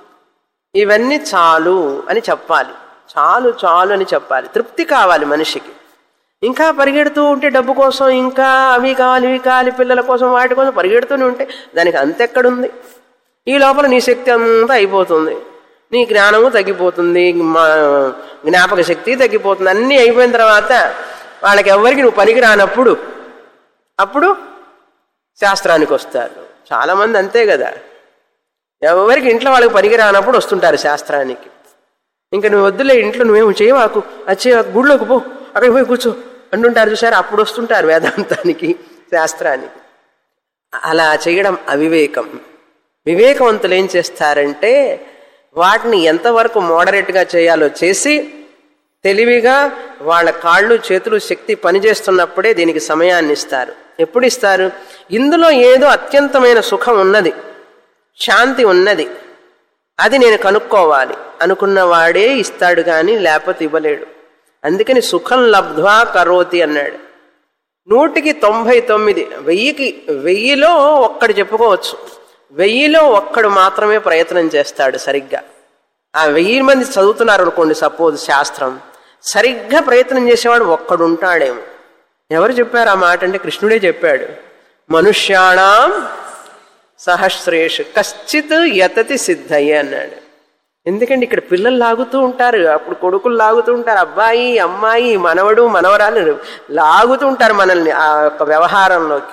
ఇవన్నీ చాలు అని చెప్పాలి. చాలు చాలు అని చెప్పాలి. తృప్తి కావాలి మనిషికి. ఇంకా పరిగెడుతూ ఉంటే డబ్బు కోసం, ఇంకా అవి కావాలి, ఇవి కావాలి, పిల్లల కోసం, వాటి కోసం పరిగెడుతూనే ఉంటే దానికి అంతెక్కడుంది? ఈ లోపల నీ శక్తి అంతా అయిపోతుంది, నీ జ్ఞానము తగ్గిపోతుంది, జ్ఞాపక శక్తి తగ్గిపోతుంది. అన్నీ అయిపోయిన తర్వాత వాళ్ళకి ఎవరికి నువ్వు పనికి రానప్పుడు అప్పుడు శాస్త్రానికి వస్తారు. చాలామంది అంతే కదా, ఎవరికి ఇంట్లో వాళ్ళకి పనికి రానప్పుడు వస్తుంటారు శాస్త్రానికి. ఇంకా నువ్వు వద్దులే, ఇంట్లో నువ్వేమో చేయవాకు, వచ్చే గుడిలోకి పో, అక్కడికి పోయి కూర్చో అంటుంటారు చూసారు, అప్పుడు వస్తుంటారు వేదాంతానికి, శాస్త్రానికి. అలా చేయడం అవివేకం. వివేకవంతులు ఏం చేస్తారంటే వాటిని ఎంతవరకు మోడరేట్గా చేయాలో చేసి తెలివిగా వాళ్ళ కాళ్ళు చేతులు శక్తి పనిచేస్తున్నప్పుడే దీనికి సమయాన్ని ఇస్తారు. ఎప్పుడు ఇస్తారు? ఇందులో ఏదో అత్యంతమైన సుఖం ఉన్నది, శాంతి ఉన్నది, అది నేను కనుక్కోవాలి అనుకున్నవాడే ఇస్తాడు, కానీ లేకపోతే ఇవ్వలేడు. అందుకని సుఖం లబ్ధ్వా కరోతి అన్నాడు. నూటికి తొంభై తొమ్మిది వెయ్యికి వెయ్యిలో ఒక్కడు చెప్పుకోవచ్చు, వెయ్యిలో ఒక్కడు మాత్రమే ప్రయత్నం చేస్తాడు సరిగ్గా. ఆ వెయ్యి మంది చదువుతున్నారు అనుకోండి సపోజ్ శాస్త్రం, సరిగ్గా ప్రయత్నం చేసేవాడు ఒక్కడు ఉంటాడేమో. ఎవరు చెప్పారు ఆ మాట అంటే కృష్ణుడే చెప్పాడు. మనుష్యాణం సహస్రేషు కశ్చిత్ యతతి సిద్ధయ్య అన్నాడు. ఎందుకంటే ఇక్కడ పిల్లలు లాగుతూ ఉంటారు, అప్పుడు కొడుకులు లాగుతూ ఉంటారు, అబ్బాయి అమ్మాయి మనవడు మనవరాలు లాగుతూ ఉంటారు మనల్ని ఆ యొక్క వ్యవహారంలోకి.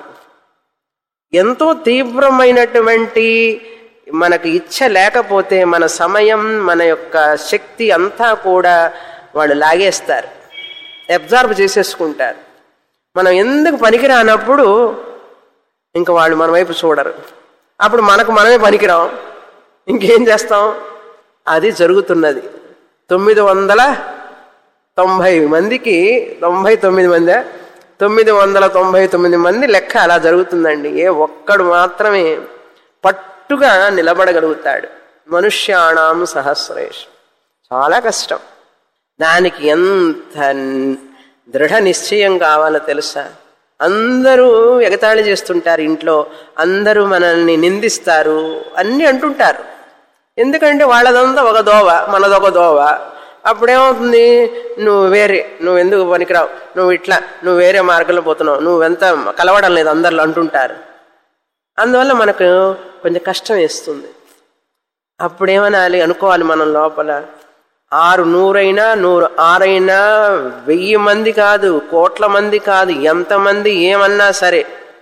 ఎంతో తీవ్రమైనటువంటి మనకు ఇచ్చ లేకపోతే మన సమయం మన యొక్క శక్తి అంతా కూడా వాళ్ళు లాగేస్తారు, అబ్జార్బ్ చేసేసుకుంటారు. మనం ఎందుకు పనికి రానప్పుడు ఇంకా వాళ్ళు మన వైపు చూడరు, అప్పుడు మనకు మనమే పనికిరాం, ఇంకేం చేస్తాం? అది జరుగుతున్నది. తొమ్మిది వందల తొంభై మందికి తొంభై తొమ్మిది మంది తొమ్మిది వందల తొంభై తొమ్మిది మంది లెక్క అలా జరుగుతుందండి. ఏ ఒక్కడు మాత్రమే పట్టుగా నిలబడగలుగుతాడు. మనుష్యాణం సహస్రేష్, చాలా కష్టం. దానికి ఎంత దృఢ నిశ్చయం కావాలో తెలుసా? అందరూ ఎగతాళి చేస్తుంటారు, ఇంట్లో అందరూ మనల్ని నిందిస్తారు, అన్నీ అంటుంటారు. ఎందుకంటే వాళ్ళదంతా ఒక దోవ, మనదొక దోవ. అప్పుడేమవుతుంది? నువ్వు వేరే, నువ్వు ఎందుకు పనికిరావు, నువ్వు ఇట్లా, నువ్వు వేరే మార్గంలో పోతున్నావు, నువ్వెంత కలవడం లేదు అందరిలో అంటుంటారు. అందువల్ల మనకు కొంచెం కష్టం వేస్తుంది. అప్పుడేమనాలి అనుకోవాలి మనం లోపల, ఆరు నూరైనా నూరు ఆరైనా వెయ్యి మంది కాదు, కోట్ల మంది కాదు, ఎంతమంది ఏమన్నా సరే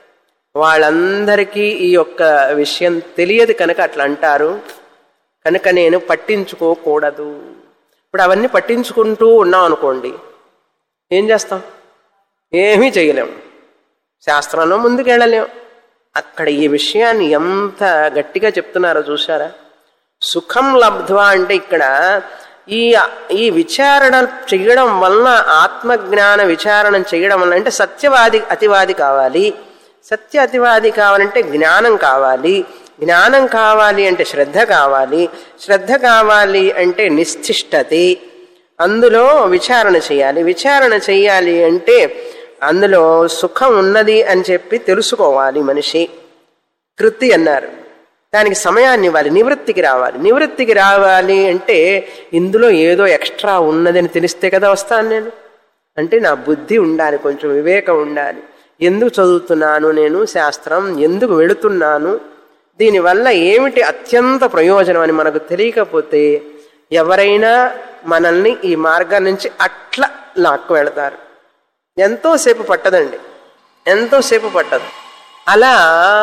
వాళ్ళందరికీ ఈ యొక్క విషయం తెలియదు కనుక అట్లా అంటారు. కనుక నేను పట్టించుకోకూడదు. ఇప్పుడు అవన్నీ పట్టించుకుంటూ ఉన్నాం అనుకోండి, ఏం చేస్తాం? ఏమీ చేయలేం, శాస్త్రంలో ముందుకెళ్ళలేం. అక్కడ ఈ విషయాన్ని ఎంత గట్టిగా చెప్తున్నారో చూసారా? సుఖం లబ్ధ్వా అంటే ఇక్కడ ఈ ఈ విచారణ చేయడం వలన, ఆత్మజ్ఞాన విచారణ చేయడం వలన, అంటే సత్యవాది అతివాది కావాలి, సత్య అతివాది కావాలంటే జ్ఞానం కావాలి, జ్ఞానం కావాలి అంటే శ్రద్ధ కావాలి, శ్రద్ధ కావాలి అంటే నిశ్చిష్టతి, అందులో విచారణ చేయాలి, విచారణ చేయాలి అంటే అందులో సుఖం ఉన్నది అని చెప్పి తెలుసుకోవాలి మనిషి. కృతి అన్నారు, దానికి సమయాన్ని ఇవ్వాలి, నివృత్తికి రావాలి. నివృత్తికి రావాలి అంటే ఇందులో ఏదో ఎక్స్ట్రా ఉన్నదని తెలిస్తే కదా వస్తాను నేను. అంటే నా బుద్ధి ఉండాలి, కొంచెం వివేకం ఉండాలి. ఎందుకు చదువుతున్నాను నేను శాస్త్రం, ఎందుకు వెళుతున్నాను, దీనివల్ల ఏమిటి అత్యంత ప్రయోజనం అని మనకు తెలియకపోతే ఎవరైనా మనల్ని ఈ మార్గం నుంచి అట్లా లాక్కు వెళతారు. ఎంతోసేపు పట్టదండి, ఎంతోసేపు పట్టదు. అలా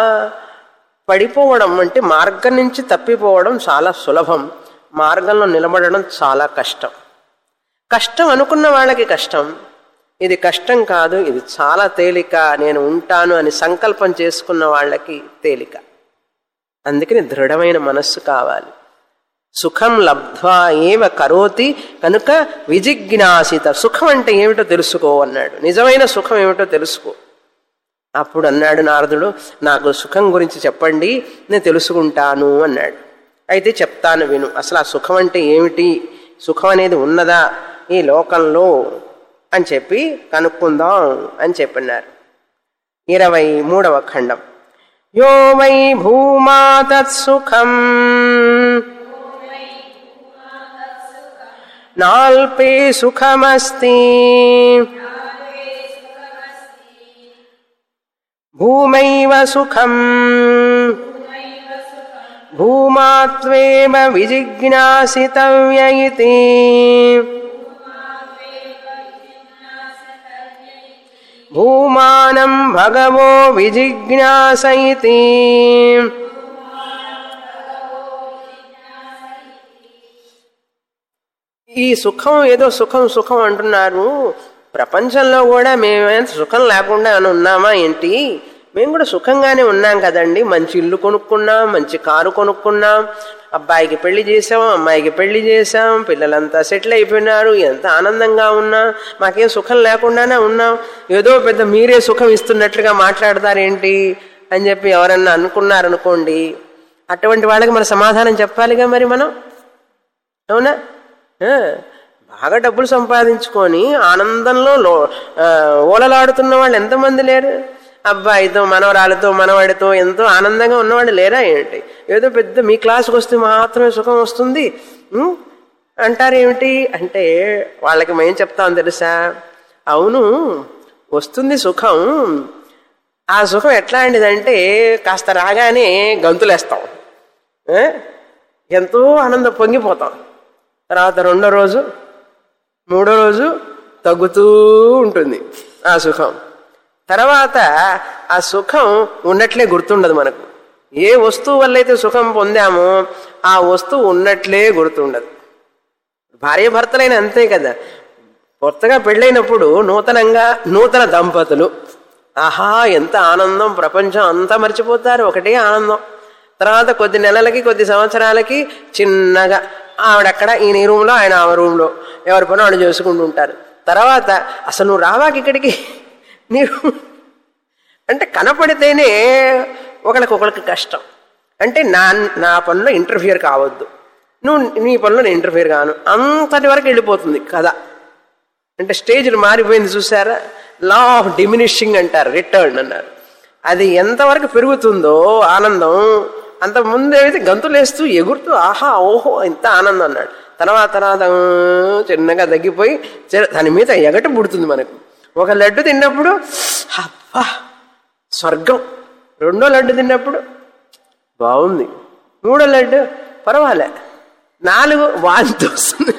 పడిపోవడం అంటే మార్గం నుంచి తప్పిపోవడం చాలా సులభం, మార్గంలో నిలబడడం చాలా కష్టం. కష్టం అనుకున్న వాళ్ళకి కష్టం, ఇది కష్టం కాదు, ఇది చాలా తేలిక, నేను ఉంటాను అని సంకల్పం చేసుకున్న వాళ్ళకి తేలిక. అందుకని దృఢమైన మనస్సు కావాలి. సుఖం లబ్ధ్వా ఏవ కరోతి, కనుక విజిజ్ఞాసిత, సుఖం అంటే ఏమిటో తెలుసుకో అన్నాడు. నిజమైన సుఖం ఏమిటో తెలుసుకో. అప్పుడు అన్నాడు నారదుడు, నాకు సుఖం గురించి చెప్పండి, నేను తెలుసుకుంటాను అన్నాడు. అయితే చెప్తాను విను, అసలు ఆ సుఖం అంటే ఏమిటి, సుఖం అనేది ఉన్నదా ఈ లోకంలో అని చెప్పి కనుక్కుందాం అని చెప్పన్నారు. ఇరవై మూడవ ఖండం. యో వై భూమా తత్సుఖం నాల్పే సుఖమస్తి భూమైవ సుఖం భూమాత్వేవ విజిజ్ఞాసితవ్య ఇతి భూమానం భగవో విజిజ్ఞాస ఇతి. ఈ సుఖం ఏదో సుఖం సుఖం అంటున్నారు, ప్రపంచంలో కూడా మేమేం సుఖం లేకుండా అని ఉన్నామా ఏంటి? మేము కూడా సుఖంగానే ఉన్నాం కదండి. మంచి ఇల్లు కొనుక్కున్నాం, మంచి కారు కొనుక్కున్నాం, అబ్బాయికి పెళ్లి చేసాం, అమ్మాయికి పెళ్లి చేసాం, పిల్లలంతా సెటిల్ అయిపోయినారు, ఎంత ఆనందంగా ఉన్నా, మాకేం సుఖం లేకుండానే ఉన్నాం. ఏదో పెద్ద మీరే సుఖం ఇస్తున్నట్లుగా మాట్లాడతారేంటి అని చెప్పి ఎవరన్నా అనుకున్నారనుకోండి, అటువంటి వాళ్ళకి మన సమాధానం చెప్పాలిగా మరి మనం. అవునా? బాగా డబ్బులు సంపాదించుకొని ఆనందంలో లో ఓలలాడుతున్న వాళ్ళు ఎంతమంది లేరు? అబ్బాయితో మనవరాలతో మనవాడితో ఎంతో ఆనందంగా ఉన్నవాళ్ళు లేరా ఏంటి? ఏదో పెద్ద మీ క్లాసుకు వస్తే మాత్రమే సుఖం వస్తుంది అంటారేమిటి అంటే, వాళ్ళకి మేము చెప్తాం తెలుసా, అవును వస్తుంది సుఖం. ఆ సుఖం ఎట్లాంటిదంటే కాస్త రాగానే గంతులేస్తాం, ఎంతో ఆనందం పొంగిపోతాం. తర్వాత రెండో రోజు మూడో రోజు తగ్గుతూ ఉంటుంది ఆ సుఖం. తర్వాత ఆ సుఖం ఉన్నట్లే గుర్తుండదు మనకు. ఏ వస్తువు వల్ల అయితే సుఖం పొందామో ఆ వస్తువు ఉన్నట్లే గుర్తుండదు. భార్య భర్తలైన అంతే కదా. కొత్తగా పెళ్ళైనప్పుడు నూతనంగా నూతన దంపతులు, ఆహా ఎంత ఆనందం, ప్రపంచం అంతా మర్చిపోతారు, ఒకటే ఆనందం. తర్వాత కొద్ది నెలలకి కొద్ది సంవత్సరాలకి చిన్నగా ఆవిడక్కడ ఈయన ఈ రూమ్లో ఆయన ఆ రూమ్లో ఎవరి పని వాడు చేసుకుంటూ ఉంటారు. తర్వాత అసలు నువ్వు రావాకి ఇక్కడికి నీరు అంటే కనపడితేనే ఒకరికి ఒకరికి కష్టం. అంటే నా నా పనిలో ఇంటర్ఫియర్ కావద్దు, నువ్వు నీ పనిలో నేను ఇంటర్ఫియర్ కాను, అంతటి వరకు వెళ్ళిపోతుంది కదా. అంటే స్టేజ్లు మారిపోయింది చూసారా. లా ఆఫ్ డిమినిషింగ్ అంటారు, రిటర్న్ అన్నారు. అది ఎంతవరకు పెరుగుతుందో ఆనందం, అంత ముందేమైతే గంతులేస్తూ ఎగురుతూ ఆహా ఓహో ఇంత ఆనందం అన్నాడు. తర్వాత తర్వాత చిన్నగా తగ్గిపోయి దాని మీద ఎగట పుడుతుంది మనకు. ఒక లడ్డు తిన్నప్పుడు అబ్బా స్వర్గం, రెండో లడ్డు తిన్నప్పుడు బాగుంది, మూడో లడ్డు పర్వాలే, నాలుగు వాంతి వస్తుంది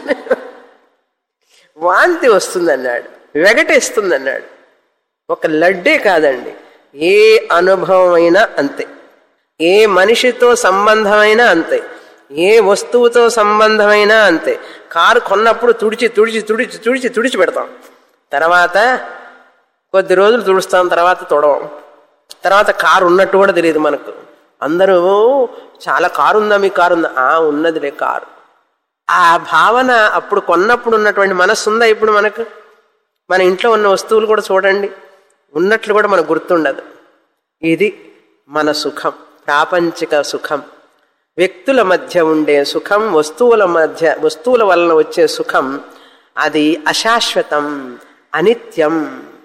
వాంతి వస్తుంది అన్నాడు, వెగటేస్తుంది అన్నాడు. ఒక లడ్డే కాదండి, ఏ అనుభవం అయినా అంతే, ఏ మనిషితో సంబంధమైనా అంతే, ఏ వస్తువుతో సంబంధమైనా అంతే. కారు కొన్నప్పుడు తుడిచి తుడిచి తుడిచి తుడిచి తుడిచి పెడతాం, తర్వాత కొద్ది రోజులు తుడుస్తాం, తర్వాత తొడవం, తర్వాత కారు ఉన్నట్టు కూడా తెలియదు మనకు. అందరూ చాలా కారు ఉందా, మీ కారు ఉందా? ఆ ఉన్నదిలే కారు. ఆ భావన అప్పుడు కొన్నప్పుడు ఉన్నటువంటి మనస్సు ఉందా ఇప్పుడు మనకు? మన ఇంట్లో ఉన్న వస్తువులు కూడా చూడండి, ఉన్నట్లు కూడా మనకు గుర్తుండదు. ఇది మన సుఖం, ప్రాపంచిక సుఖం. వ్యక్తుల మధ్య ఉండే సుఖం, వస్తువుల మధ్య వస్తువుల వలన వచ్చే సుఖం, అది అశాశ్వతం, అనిత్యం,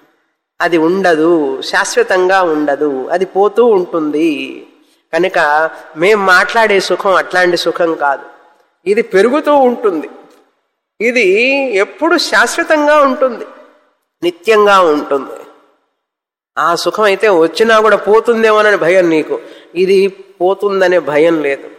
అది ఉండదు, శాశ్వతంగా ఉండదు, అది పోతూ ఉంటుంది. కనుక మేం మాట్లాడే సుఖం అట్లాంటి సుఖం కాదు, ఇది పెరుగుతూ ఉంటుంది, ఇది ఎప్పుడు శాశ్వతంగా ఉంటుంది, నిత్యంగా ఉంటుంది. ఆ సుఖం అయితే వచ్చినా కూడా పోతుందేమోనని భయం నీకు, ఇది పోతుందనే భయం లేదు.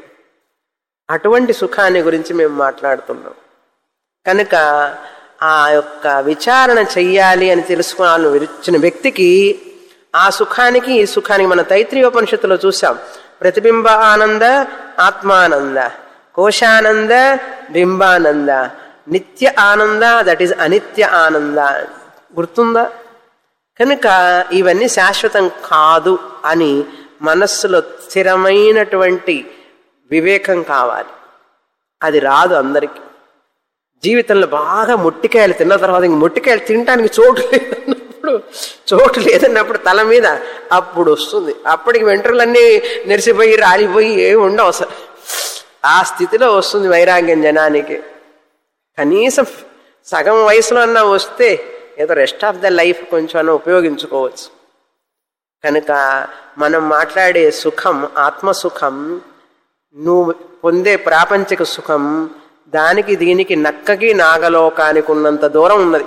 అటువంటి సుఖాన్ని గురించి మేము మాట్లాడుతున్నాం. కనుక ఆ యొక్క విచారణ చెయ్యాలి అని తెలుసుకోవాలని వచ్చిన వ్యక్తికి ఆ సుఖానికి ఈ సుఖానికి మన తైత్రీయోపనిషత్తులో చూసాం. ప్రతిబింబ ఆనంద, ఆత్మానంద, కోశానంద, బింబానంద, నిత్య ఆనంద, దట్ ఈజ్ అనిత్య ఆనంద. గుర్తుందా? కనుక ఇవన్నీ శాశ్వతం కాదు అని మనస్సులో స్థిరమైనటువంటి వివేకం కావాలి. అది రాదు అందరికీ. జీవితంలో బాగా మొట్టికాయలు తిన్న తర్వాత ఇంక మొట్టికాయలు తినడానికి చోటు లేదన్నప్పుడు చోటు లేదన్నప్పుడు తల మీద అప్పుడు వస్తుంది. అప్పటికి వెంట్రులన్నీ నెరిసిపోయి రాలిపోయి ఏమి ఉండవు అసలు. ఆ స్థితిలో వస్తుంది వైరాగ్యం జనానికి. కనీసం సగం వయసులో అన్నా వస్తే ఏదో రెస్ట్ ఆఫ్ ద లైఫ్ కొంచెం ఉపయోగించుకోవచ్చు. కనుక మనం మాట్లాడే సుఖం ఆత్మసుఖం, నువ్వు పొందే ప్రాపంచిక సుఖం, దానికి దీనికి నక్కకి నాగలోకానికి ఉన్నంత దూరం ఉన్నది.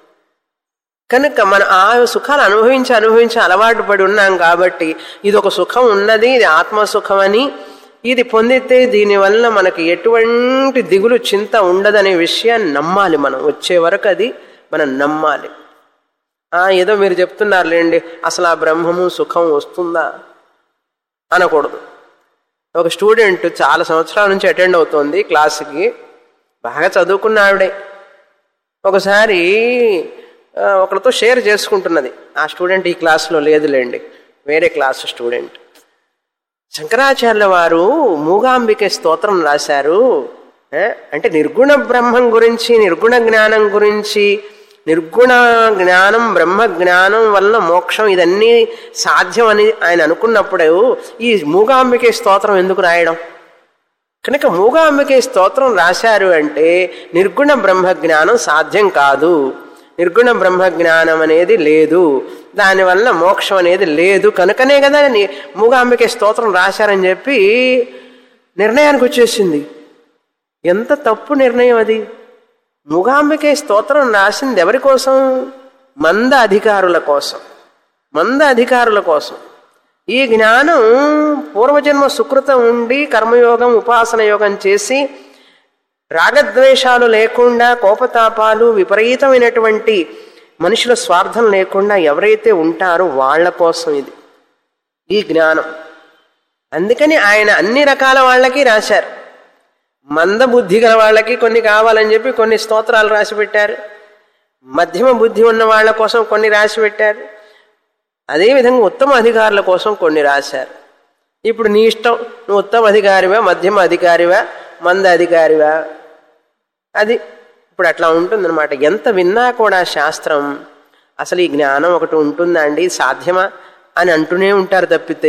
కనుక మనం ఆ సుఖాలు అనుభవించి అనుభవించి అలవాటు పడి ఉన్నాం కాబట్టి ఇది ఒక సుఖం ఉన్నది, ఇది ఆత్మసుఖం అని ఇది పొందితే దీనివల్ల మనకి ఎటువంటి దిగులు చింత ఉండదనే విషయాన్ని నమ్మాలి. మనం వచ్చే వరకు అది మనం నమ్మాలి. ఏదో మీరు చెప్తున్నారులేండి, అసలు ఆ బ్రహ్మము సుఖం వస్తుందా అనకూడదు. ఒక స్టూడెంట్ చాలా సంవత్సరాల నుంచి అటెండ్ అవుతోంది క్లాసుకి, బాగా చదువుకున్న ఆవిడే. ఒకసారి ఒకరితో షేర్ చేసుకుంటున్నది. ఆ స్టూడెంట్ ఈ క్లాసులో లేదులేండి, వేరే క్లాసు స్టూడెంట్. శంకరాచార్యుల వారు మూగాంబిక స్తోత్రం రాశారు. అంటే నిర్గుణ బ్రహ్మం గురించి, నిర్గుణ జ్ఞానం గురించి, నిర్గుణ జ్ఞానం బ్రహ్మ జ్ఞానం వల్ల మోక్షం ఇదన్నీ సాధ్యం అని ఆయన అనుకున్నప్పుడు ఈ మూగాంబికే స్తోత్రం ఎందుకు రాయడం? కనుక మూగాంబికే స్తోత్రం రాశారు అంటే నిర్గుణ బ్రహ్మ జ్ఞానం సాధ్యం కాదు, నిర్గుణ బ్రహ్మ జ్ఞానం అనేది లేదు, దానివల్ల మోక్షం అనేది లేదు, కనుకనే కదా మూగాంబికే స్తోత్రం రాశారని చెప్పి నిర్ణయానికి వచ్చేసింది. ఎంత తప్పు నిర్ణయం అది! మూగాంబికే స్తోత్రం రాసింది ఎవరి కోసం? మంద అధికారుల కోసం, మంద అధికారుల కోసం. ఈ జ్ఞానం పూర్వజన్మ సుకృతం ఉండి కర్మయోగం ఉపాసన యోగం చేసి రాగద్వేషాలు లేకుండా, కోపతాపాలు విపరీతమైనటువంటి మనుషుల స్వార్థం లేకుండా ఎవరైతే ఉంటారో వాళ్ళ కోసం ఇది ఈ జ్ఞానం. అందుకని ఆయన అన్ని రకాల వాళ్ళకి రాశారు. మంద బుద్ధి గల వాళ్ళకి కొన్ని కావాలని చెప్పి కొన్ని స్తోత్రాలు రాసి పెట్టారు, మధ్యమ బుద్ధి ఉన్న వాళ్ళ కోసం కొన్ని రాసి పెట్టారు, అదేవిధంగా ఉత్తమ అధికారుల కోసం కొన్ని రాశారు. ఇప్పుడు నీ ఇష్టం, నువ్వు ఉత్తమ అధికారివా, మధ్యమ అధికారివా, మంద అధికారివా, అది ఇప్పుడు అట్లా ఉంటుందన్నమాట. ఎంత విన్నా కూడా శాస్త్రం అసలు ఈ జ్ఞానం ఒకటి ఉంటుందా అండి, సాధ్యమా అని అంటూనే ఉంటారు తప్పితే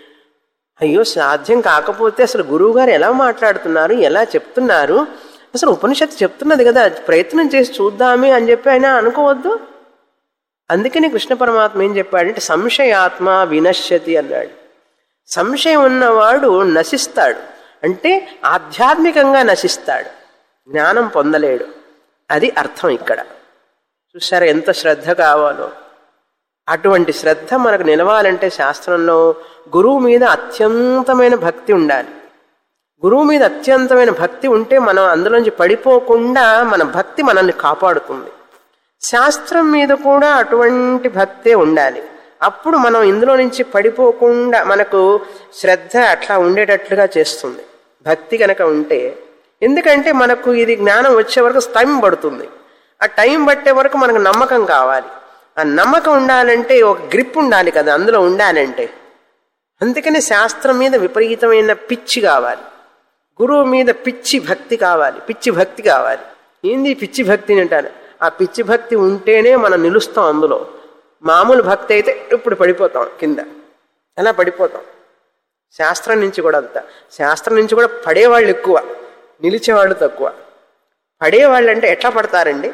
అయ్యో సాధ్యం కాకపోతే అసలు గురువుగారు ఎలా మాట్లాడుతున్నారు, ఎలా చెప్తున్నారు, అసలు ఉపనిషత్తు చెప్తున్నది కదా, ప్రయత్నం చేసి చూద్దామే అని చెప్పి ఆయన అనుకోవద్దు. అందుకని కృష్ణ పరమాత్మ ఏం చెప్పాడంటే సంశయాత్మ వినశ్యతి అన్నాడు. సంశయం ఉన్నవాడు నశిస్తాడు, అంటే ఆధ్యాత్మికంగా నశిస్తాడు, జ్ఞానం పొందలేడు. అది అర్థం ఇక్కడ. చూసారా ఎంత శ్రద్ధ కావాలో. అటువంటి శ్రద్ధ మనకు నిలవాలంటే శాస్త్రంలో గురువు మీద అత్యంతమైన భక్తి ఉండాలి. గురువు మీద అత్యంతమైన భక్తి ఉంటే మనం అందులోంచి పడిపోకుండా మన భక్తి మనల్ని కాపాడుతుంది. శాస్త్రం మీద కూడా అటువంటి భక్తే ఉండాలి. అప్పుడు మనం ఇందులో నుంచి పడిపోకుండా మనకు శ్రద్ధ అట్లా ఉండేటట్లుగా చేస్తుంది భక్తి కనుక ఉంటే. ఎందుకంటే మనకు ఇది జ్ఞానం వచ్చే వరకు టైం పడుతుంది. ఆ టైం పట్టే వరకు మనకు నమ్మకం కావాలి. ఆ నమ్మకం ఉండాలంటే ఒక గ్రిప్ ఉండాలి కదా అందులో ఉండాలంటే. అందుకని శాస్త్రం మీద విపరీతమైన పిచ్చి కావాలి, గురువు మీద పిచ్చి భక్తి కావాలి, పిచ్చి భక్తి కావాలి. ఏంది పిచ్చి భక్తిని అంటారు? ఆ పిచ్చి భక్తి ఉంటేనే మనం నిలుస్తాం అందులో. మామూలు భక్తి అయితే ఇప్పుడు పడిపోతాం కింద, అలా పడిపోతాం. శాస్త్రం నుంచి కూడా అంతా, శాస్త్రం నుంచి కూడా పడేవాళ్ళు ఎక్కువ, నిలిచేవాళ్ళు తక్కువ. పడేవాళ్ళు అంటే ఎట్లా పడతారండి?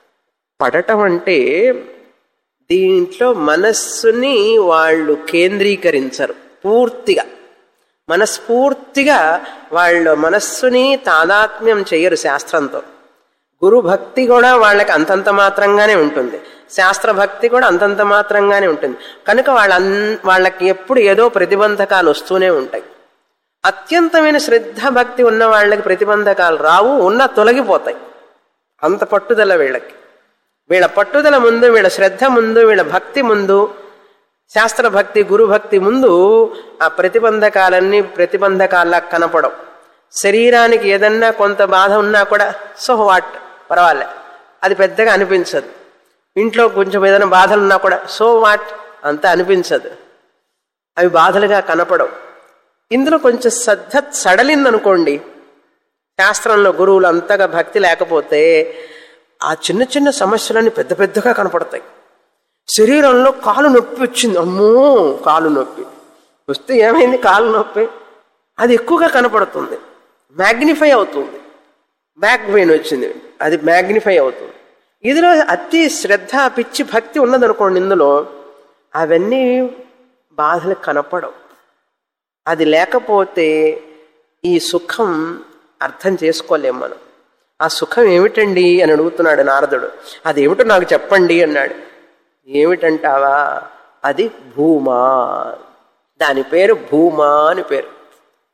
పడటం అంటే దీంట్లో మనస్సుని వాళ్ళు కేంద్రీకరించరు పూర్తిగా, మనస్ఫూర్తిగా వాళ్ళ మనస్సుని తాదాత్మ్యం చెయ్యరు శాస్త్రంతో. గురు భక్తి కూడా వాళ్ళకి అంతంత మాత్రంగానే ఉంటుంది, శాస్త్ర భక్తి కూడా అంతంత మాత్రంగానే ఉంటుంది. కనుక వాళ్ళ వాళ్ళకి ఎప్పుడు ఏదో ప్రతిబంధకాలు వస్తూనే ఉంటాయి. అత్యంతమైన శ్రద్ధ భక్తి ఉన్న వాళ్ళకి ప్రతిబంధకాలు రావు, ఉన్న తొలగిపోతాయి. అంత పట్టుదల వీళ్ళకి. వీళ్ళ పట్టుదల ముందు, వీళ్ళ శ్రద్ధ ముందు, వీళ్ళ భక్తి ముందు, శాస్త్ర భక్తి గురు భక్తి ముందు ఆ ప్రతిబంధకాలన్నీ ప్రతిబంధకాల్లా కనపడవు. శరీరానికి ఏదన్నా కొంత బాధ ఉన్నా కూడా సో వాట్ పర్వాలే, అది పెద్దగా అనిపించదు. ఇంట్లో కొంచెం ఏదైనా బాధలు ఉన్నా కూడా సో వాట్ అంత అనిపించదు, అవి బాధలుగా కనపడవు. ఇందులో కొంచెం శ్రద్ధ సడలిందనుకోండి, శాస్త్రంలో గురువులు అంతగా భక్తి లేకపోతే ఆ చిన్న చిన్న సమస్యలన్నీ పెద్ద పెద్దగా కనపడతాయి. శరీరంలో కాలు నొప్పి వచ్చింది, అమ్మో కాలు నొప్పి వస్తే ఏమైంది, కాలు నొప్పి అది ఎక్కువగా కనపడుతుంది, మ్యాగ్నిఫై అవుతుంది. బ్యాక్ పెయిన్ వచ్చింది, అది మ్యాగ్నిఫై అవుతుంది. ఇందులో అతి శ్రద్ధ పిచ్చి భక్తి ఉన్నదనుకోండి, ఇందులో అవన్నీ బాధలు కనపడవు. అది లేకపోతే ఈ సుఖం అర్థం చేసుకోలేం మనం. ఆ సుఖం ఏమిటండి అని అడుగుతున్నాడు నారదుడు. అదేమిటో నాకు చెప్పండి అన్నాడు. ఏమిటంటావా? అది భూమా, దాని పేరు భూమా అని పేరు.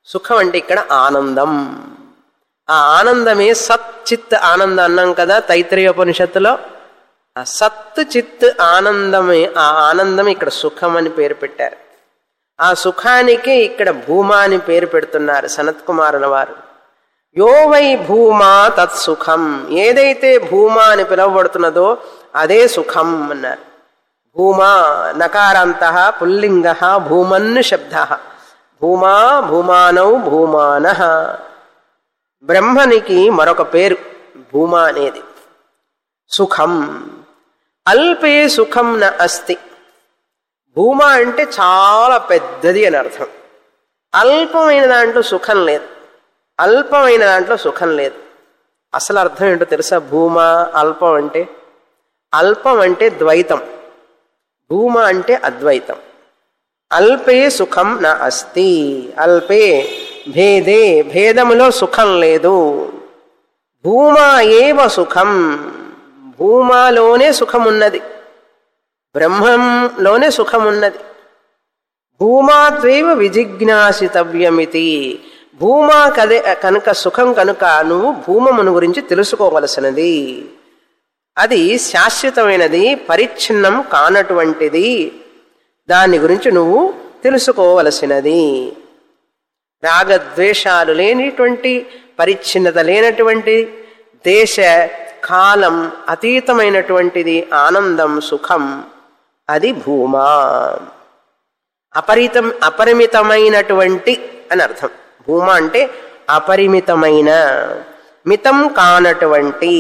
సుఖం అంటే ఇక్కడ ఆనందం. ఆ ఆనందమే సత్ చిత్ ఆనందం అన్నాం కదా తైత్రీయ ఉపనిషత్తులో. ఆ సత్ చిత్ ఆనందమే, ఆ ఆనందం ఇక్కడ సుఖం అని పేరు పెట్టారు. ఆ సుఖానికి ఇక్కడ భూమా అని పేరు పెడుతున్నారు సనత్ కుమారుల వారు. యో వై భూమా తత్ సుఖం, ఏదైతే భూమా అని పిలువబడుతున్నదో అదే సుఖం అన్నారు. భూమా నకారాంత పుల్లింగ భూమన్ శబ్ద, భూమా భూమానౌ భూమాన. బ్రహ్మనికి మరొక పేరు భూమా అనేది. సుఖం అల్పే సుఖం న అస్తి. భూమా అంటే చాలా పెద్దది అని అర్థం. అల్పమైన దాంట్లో సుఖం లేదు, అల్పమైన దాంట్లో సుఖం లేదు. అసలు అర్థం ఏంటో తెలుసా? భూమా అల్పం అంటే, అల్పం అంటే ద్వైతం, భూమా అంటే అద్వైతం. అల్పే సుఖం న అస్తి, అల్పే భేదే భేదములో సుఖం లేదు. భూమా ఏవ సుఖం, భూమాలోనే సుఖం ఉన్నది, బ్రహ్మంలోనే సుఖం ఉన్నది. భూమాత్వేవ విజిజ్ఞాసితవ్యమితి, భూమా కదే కనుక సుఖం కనుక నువ్వు భూమమును గురించి తెలుసుకోవలసినది. అది శాశ్వతమైనది, పరిచ్ఛిన్నం కానటువంటిది, దాని గురించి నువ్వు తెలుసుకోవలసినది. రాగద్వేషాలు లేనిటువంటి, పరిచ్ఛిన్నత లేనటువంటి, దేశ కాలం అతీతమైనటువంటిది ఆనందం, సుఖం, అది భూమా. అపరితం అపరిమితమైనటువంటి అని అర్థం. భూమా అంటే అపరిమితమైన, మితం కానటువంటి.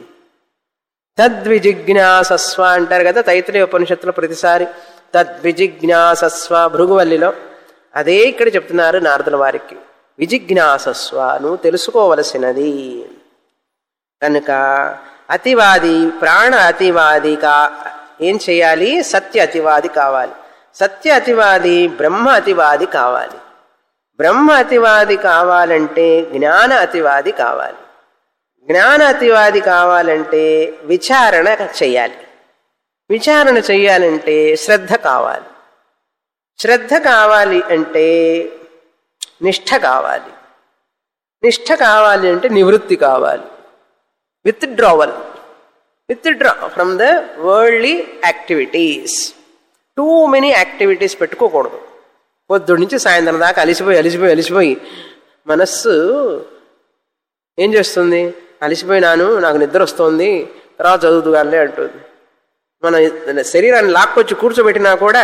తద్విజిజ్ఞాసస్వ అంటారు కదా తైత్రీయ ఉపనిషత్తులో ప్రతిసారి, తద్విజిజ్ఞాసస్వ భృగువల్లిలో. అదే ఇక్కడ చెప్తున్నారు నారదుల వారికి. విజిజ్ఞాసస్వ, నువ్వు తెలుసుకోవలసినది. కనుక అతివాది, ప్రాణ అతివాది కా ఏం చేయాలి? సత్య అతివాది కావాలి. సత్య అతివాది బ్రహ్మ అతివాది కావాలి. బ్రహ్మ అతివాది కావాలంటే జ్ఞాన అతివాది కావాలి. జ్ఞాన అతివాది కావాలంటే విచారణ చెయ్యాలి. విచారణ చెయ్యాలంటే శ్రద్ధ కావాలి. శ్రద్ధ కావాలి అంటే నిష్ఠ కావాలి. నిష్ఠ కావాలి అంటే నివృత్తి కావాలి. Withdrawal, withdraw from the worldly activities. Too many activities పెట్టుకోకూడదు. పొద్దున్న నుంచి సాయంత్రం దాకా అలిసిపోయి అలిసిపోయి అలిసిపోయి మనస్సు ఏం చేస్తుంది? అలిసిపోయినాను, నాకు నిద్ర వస్తుంది, తర్వాత చదువుతుగానే అంటుంది. మన శరీరాన్ని లాక్కొచ్చి కూర్చోబెట్టినా కూడా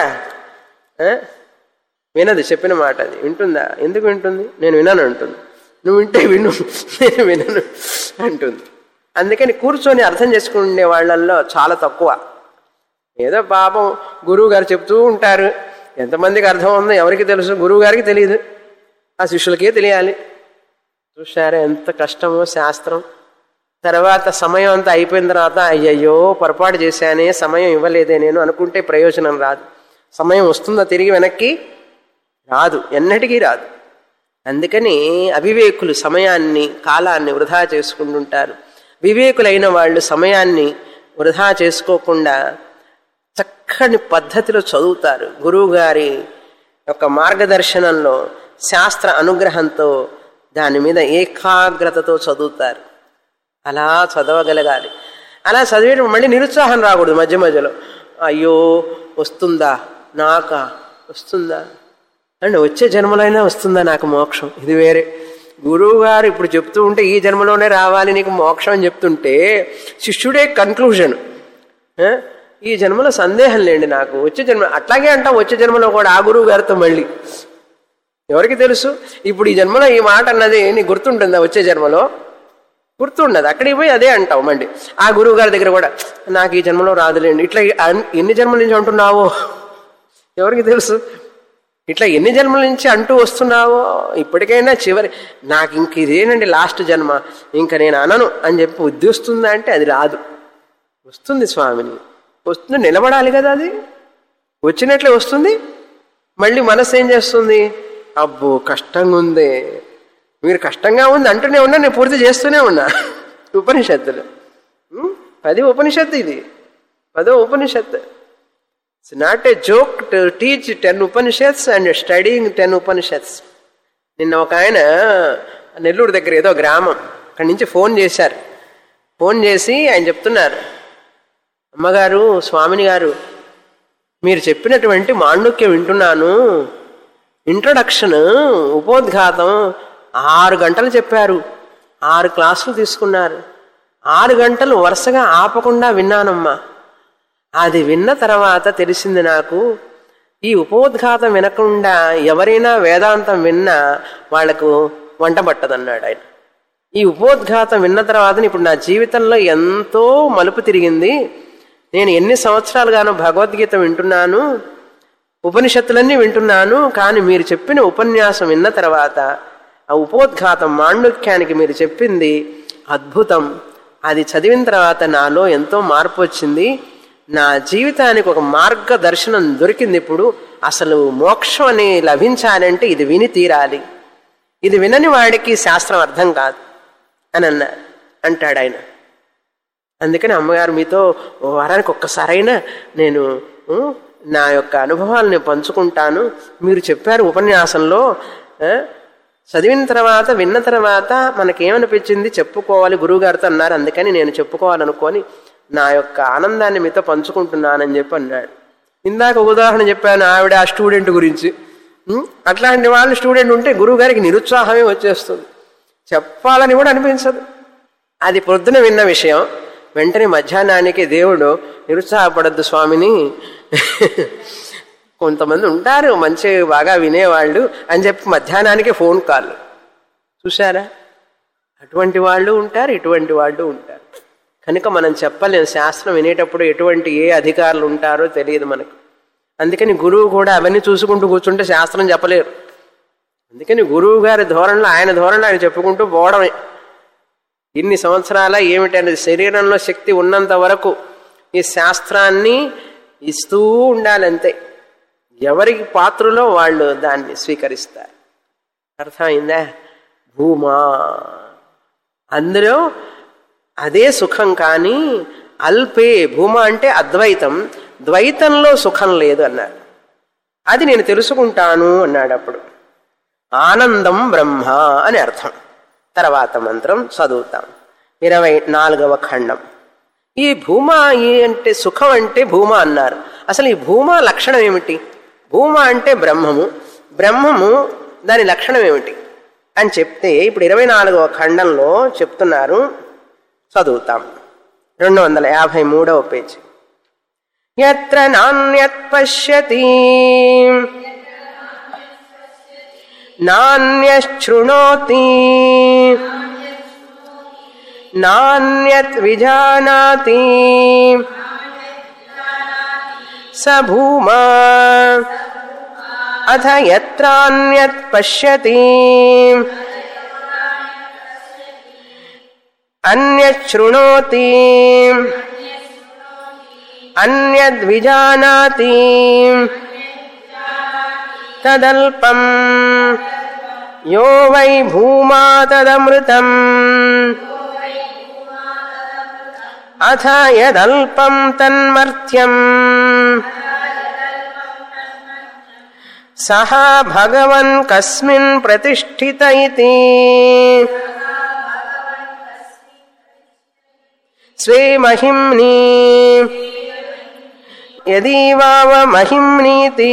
వినదు చెప్పిన మాట. అది వింటుందా? ఎందుకు వింటుంది? నేను వినను అంటుంది. నువ్వు వింటే విను, నేను వినను అంటుంది. అందుకని కూర్చొని అర్థం చేసుకునే వాళ్ళల్లో చాలా తక్కువ. ఏదో పాపం గురువు గారు చెప్తూ ఉంటారు, ఎంతమందికి అర్థం ఉందో ఎవరికి తెలుసు? గురువు గారికి తెలియదు, ఆ శిష్యులకే తెలియాలి. చూశారా ఎంత కష్టమో శాస్త్రం. తర్వాత సమయం అంతా అయిపోయిన తర్వాత అయ్యయ్యో పొరపాటు చేశానే, సమయం ఇవ్వలేదే నేను అనుకుంటే ప్రయోజనం రాదు. సమయం వస్తుందా తిరిగి వెనక్కి? రాదు, ఎన్నటికీ రాదు. అందుకని అవివేకులు సమయాన్ని, కాలాన్ని వృధా చేసుకుంటుంటారు. వివేకులైన వాళ్ళు సమయాన్ని వృధా చేసుకోకుండా చక్కని పద్ధతిలో చదువుతారు. గురువు గారి యొక్క మార్గదర్శనంలో, శాస్త్ర అనుగ్రహంతో దాని మీద ఏకాగ్రతతో చదువుతారు. అలా చదవగలగాలి. అలా చదివేటప్పుడు మళ్ళీ నిరుత్సాహం రాకూడదు మధ్య మధ్యలో. అయ్యో వస్తుందా, నాకా వస్తుందా అండ్ వచ్చే జన్మలైనా వస్తుందా నాకు మోక్షం? ఇది వేరే. గురువు గారు ఇప్పుడు చెప్తూ ఉంటే ఈ జన్మలోనే రావాలి నీకు మోక్షం అని చెప్తుంటే శిష్యుడే కన్క్లూజన్, ఈ జన్మలో సందేహం లేండి నాకు వచ్చే జన్మ. అట్లాగే అంటాం వచ్చే జన్మలో కూడా ఆ గురువు గారితో. మళ్ళీ ఎవరికి తెలుసు ఇప్పుడు ఈ జన్మలో ఈ మాట అన్నది నీకు గుర్తుంటుందా? వచ్చే జన్మలో గుర్తుండదు. అక్కడికి పోయి అదే అంటావు మళ్ళీ ఆ గురువు గారి దగ్గర కూడా, నాకు ఈ జన్మలో రాదులేండి. ఇట్లా ఎన్ని జన్మల నుంచి అంటున్నావో ఎవరికి తెలుసు? ఇట్లా ఎన్ని జన్మల నుంచి అంటూ వస్తున్నావో ఇప్పటికైనా చివరి నాకు ఇంక ఇదేనండి లాస్ట్ జన్మ, ఇంకా నేను అనను అని చెప్పి బుద్ధి వస్తుందా అంటే అది రాదు. వస్తుంది స్వామిని, వస్తుంది, నిలబడాలి కదా. అది వచ్చినట్లే వస్తుంది. మళ్ళీ మనసు ఏం చేస్తుంది? అబ్బో కష్టంగా ఉంది, మీరు కష్టంగా ఉంది అంటూనే ఉన్నా, నేను పూర్తి చేస్తూనే ఉన్నా. ఉపనిషత్తులు పది ఉపనిషత్తు, ఇది పదో ఉపనిషత్తు. It's not a joke to teach ten Upanishads and studying ten Upanishads. నిన్న ఒక ఆయన నెల్లూరు దగ్గర ఏదో గ్రామం అక్కడి నుంచి ఫోన్ చేశారు. ఫోన్ చేసి ఆయన చెప్తున్నారు, అమ్మగారు స్వామిని గారు మీరు చెప్పినటువంటి మాండుక్యం వింటున్నాను, ఇంట్రడక్షన్ ఉపోద్ఘాతం ఆరు గంటలు చెప్పారు, ఆరు క్లాసులు తీసుకున్నారు, ఆరు గంటలు వరుసగా ఆపకుండా విన్నానమ్మా. అది విన్న తర్వాత తెలిసింది నాకు, ఈ ఉపోద్ఘాతం వినకుండా ఎవరైనా వేదాంతం విన్నా వాళ్లకు వంట పట్టదన్నాడు ఆయన. ఈ ఉపోద్ఘాతం విన్న తర్వాత ఇప్పుడు నా జీవితంలో ఎంతో మలుపు తిరిగింది. నేను ఎన్ని సంవత్సరాలుగానో భగవద్గీత వింటున్నాను, ఉపనిషత్తులన్నీ వింటున్నాను, కానీ మీరు చెప్పిన ఉపన్యాసం విన్న తర్వాత ఆ ఉపోద్ఘాతం మాండుక్యానికి మీరు చెప్పింది అద్భుతం. అది చదివిన తర్వాత నాలో ఎంతో మార్పు వచ్చింది, నా జీవితానికి ఒక మార్గదర్శనం దొరికింది. ఇప్పుడు అసలు మోక్షం అని లభించాలంటే ఇది విని తీరాలి, ఇది వినని వాడికి శాస్త్రం అర్థం కాదు అని అన్న అంటాడు ఆయన. అందుకని అమ్మగారు మీతో వారానికి ఒక్కసారైనా నేను నా యొక్క అనుభవాలను పంచుకుంటాను. మీరు చెప్పారు ఉపన్యాసంలో, చదివిన తర్వాత విన్న తర్వాత మనకేమనిపించింది చెప్పుకోవాలి గురువుగారితో అన్నారు, అందుకని నేను చెప్పుకోవాలనుకొని నా యొక్క ఆనందాన్ని మీతో పంచుకుంటున్నానని చెప్పి అన్నాడు. ఇందాక ఉదాహరణ చెప్పాను ఆవిడ ఆ స్టూడెంట్ గురించి. అట్లాంటి వాళ్ళు స్టూడెంట్ ఉంటే గురువు గారికి నిరుత్సాహమే వచ్చేస్తుంది, చెప్పాలని కూడా అనిపించదు. అది పొద్దున విన్న విషయం వెంటనే మధ్యాహ్నానికి దేవుడు నిరుత్సాహపడద్దు స్వామిని, కొంతమంది ఉంటారు మంచి బాగా వినేవాళ్ళు అని చెప్పి మధ్యాహ్నానికి ఫోన్ కాల్. చూసారా, అటువంటి వాళ్ళు ఉంటారు, ఇటువంటి వాళ్ళు ఉంటారు. కనుక మనం చెప్పలేం, శాస్త్రం వినేటప్పుడు ఎటువంటి ఏ అధికారులు ఉంటారో తెలియదు మనకు. అందుకని గురువు కూడా అవన్నీ చూసుకుంటూ కూర్చుంటే శాస్త్రం చెప్పలేరు. అందుకని గురువు గారి ధోరణిలో ఆయన ధోరణిలో ఆయన చెప్పుకుంటూ పోవడమే. ఇన్ని సంవత్సరాల ఏమిటనేది శరీరంలో శక్తి ఉన్నంత వరకు ఈ శాస్త్రాన్ని ఇస్తూ ఉండాలంతే. ఎవరికి పాత్రలో వాళ్ళు దాన్ని స్వీకరిస్తారు. అర్థమైందా? భూమా అందులో అదే సుఖం, కానీ అల్పే భూమా అంటే అద్వైతం, ద్వైతంలో సుఖం లేదు అన్నాడు. అది నేను తెలుసుకుంటాను అన్నాడు. అప్పుడు ఆనందం బ్రహ్మ అని అర్థం. తర్వాత మంత్రం చదువుతాం. ఇరవై నాలుగవ ఖండం. ఈ భూమా అంటే సుఖం అంటే భూమా అన్నారు. అసలు ఈ భూమా లక్షణం ఏమిటి? భూమా అంటే బ్రహ్మము, బ్రహ్మము దాని లక్షణం ఏమిటి అని చెప్తే ఇప్పుడు ఇరవై నాలుగవ ఖండంలో చెప్తున్నారు. చదువుతాం. రెండు వందల యాభై మూడవ పేజీ. యత్ర నాన్యత్ పశ్యతి నాన్యశృణోతి నాన్యత్ విజానాతి స భూమా అథ యత్రాన్యత్ పశ్యతి అన్యశృణోతి అన్యద్విజానాతి తదల్పం యో వై భూమా తదమృతం అథ యదల్పం తన్మర్త్యం సహ భగవన్ కస్మిన్ ప్రతిష్ఠిత ఇతి స్వే మహిమ్ని యదీవావ మహిమ్నీతి.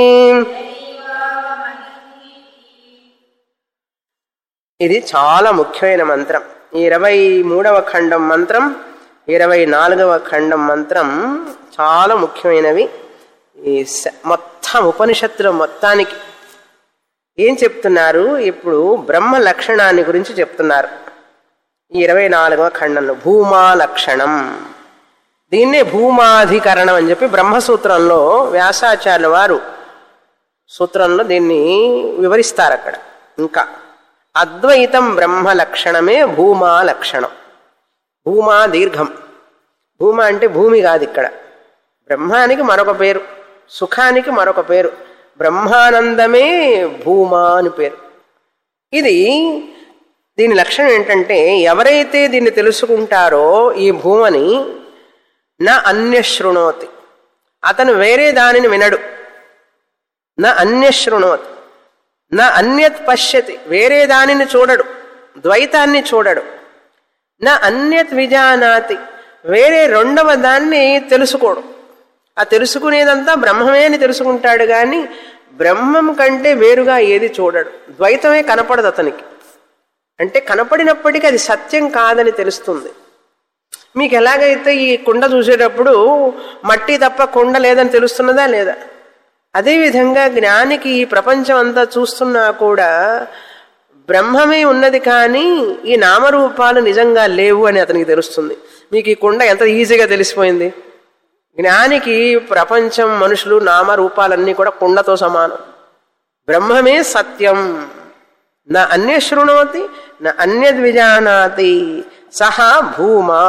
ఇది చాలా ముఖ్యమైన మంత్రం. ఇరవై మూడవ ఖండం మంత్రం, ఇరవై నాలుగవ ఖండం మంత్రం చాలా ముఖ్యమైనవి. ఈ మొత్తం ఉపనిషత్తుల మొత్తానికి ఏం చెప్తున్నారు? ఇప్పుడు బ్రహ్మ లక్షణాన్ని గురించి చెప్తున్నారు. ఈ ఇరవై నాలుగవ ఖండంలో భూమా లక్షణం, దీన్నే భూమాధికరణం అని చెప్పి బ్రహ్మసూత్రంలో వ్యాసాచార్యుల వారు సూత్రంలో దీన్ని వివరిస్తారు. అక్కడ ఇంకా అద్వైతం బ్రహ్మ లక్షణమే భూమా లక్షణం. భూమా దీర్ఘం. భూమా అంటే భూమి కాదు, ఇక్కడ బ్రహ్మానికి మరొక పేరు, సుఖానికి మరొక పేరు. బ్రహ్మానందమే భూమా అని పేరు. ఇది దీని లక్షణం ఏంటంటే ఎవరైతే దీన్ని తెలుసుకుంటారో ఈ భూమని నా అన్యశృణోతి, అతను వేరే దానిని వినడు. నా అన్యశృణోతి నా అన్యత్ పశ్యతి, వేరే దానిని చూడడు, ద్వైతాన్ని చూడడు. నా అన్యత్ విజానాతి, వేరే రెండవ దాన్ని తెలుసుకోడు. ఆ తెలుసుకునేదంతా బ్రహ్మమే అని తెలుసుకుంటాడు కానీ బ్రహ్మం కంటే వేరుగా ఏది చూడడు. ద్వైతమే కనపడదు అతనికి. అంటే కనపడినప్పటికీ అది సత్యం కాదని తెలుస్తుంది. మీకు ఎలాగైతే ఈ కుండ చూసేటప్పుడు మట్టి తప్ప కుండ లేదని తెలుస్తున్నదా లేదా? అదేవిధంగా జ్ఞానికి ఈ ప్రపంచం అంతా చూస్తున్నా కూడా బ్రహ్మమే ఉన్నది కానీ ఈ నామరూపాలు నిజంగా లేవు అని అతనికి తెలుస్తుంది. మీకు ఈ కుండ ఎంత ఈజీగా తెలిసిపోయింది. జ్ఞానికి ప్రపంచం, మనుషులు, నామరూపాలన్నీ కూడా కుండతో సమానం. బ్రహ్మమే సత్యం. నా అన్య శృణోతి నా అన్యద్విజానాతి సహా భూమా.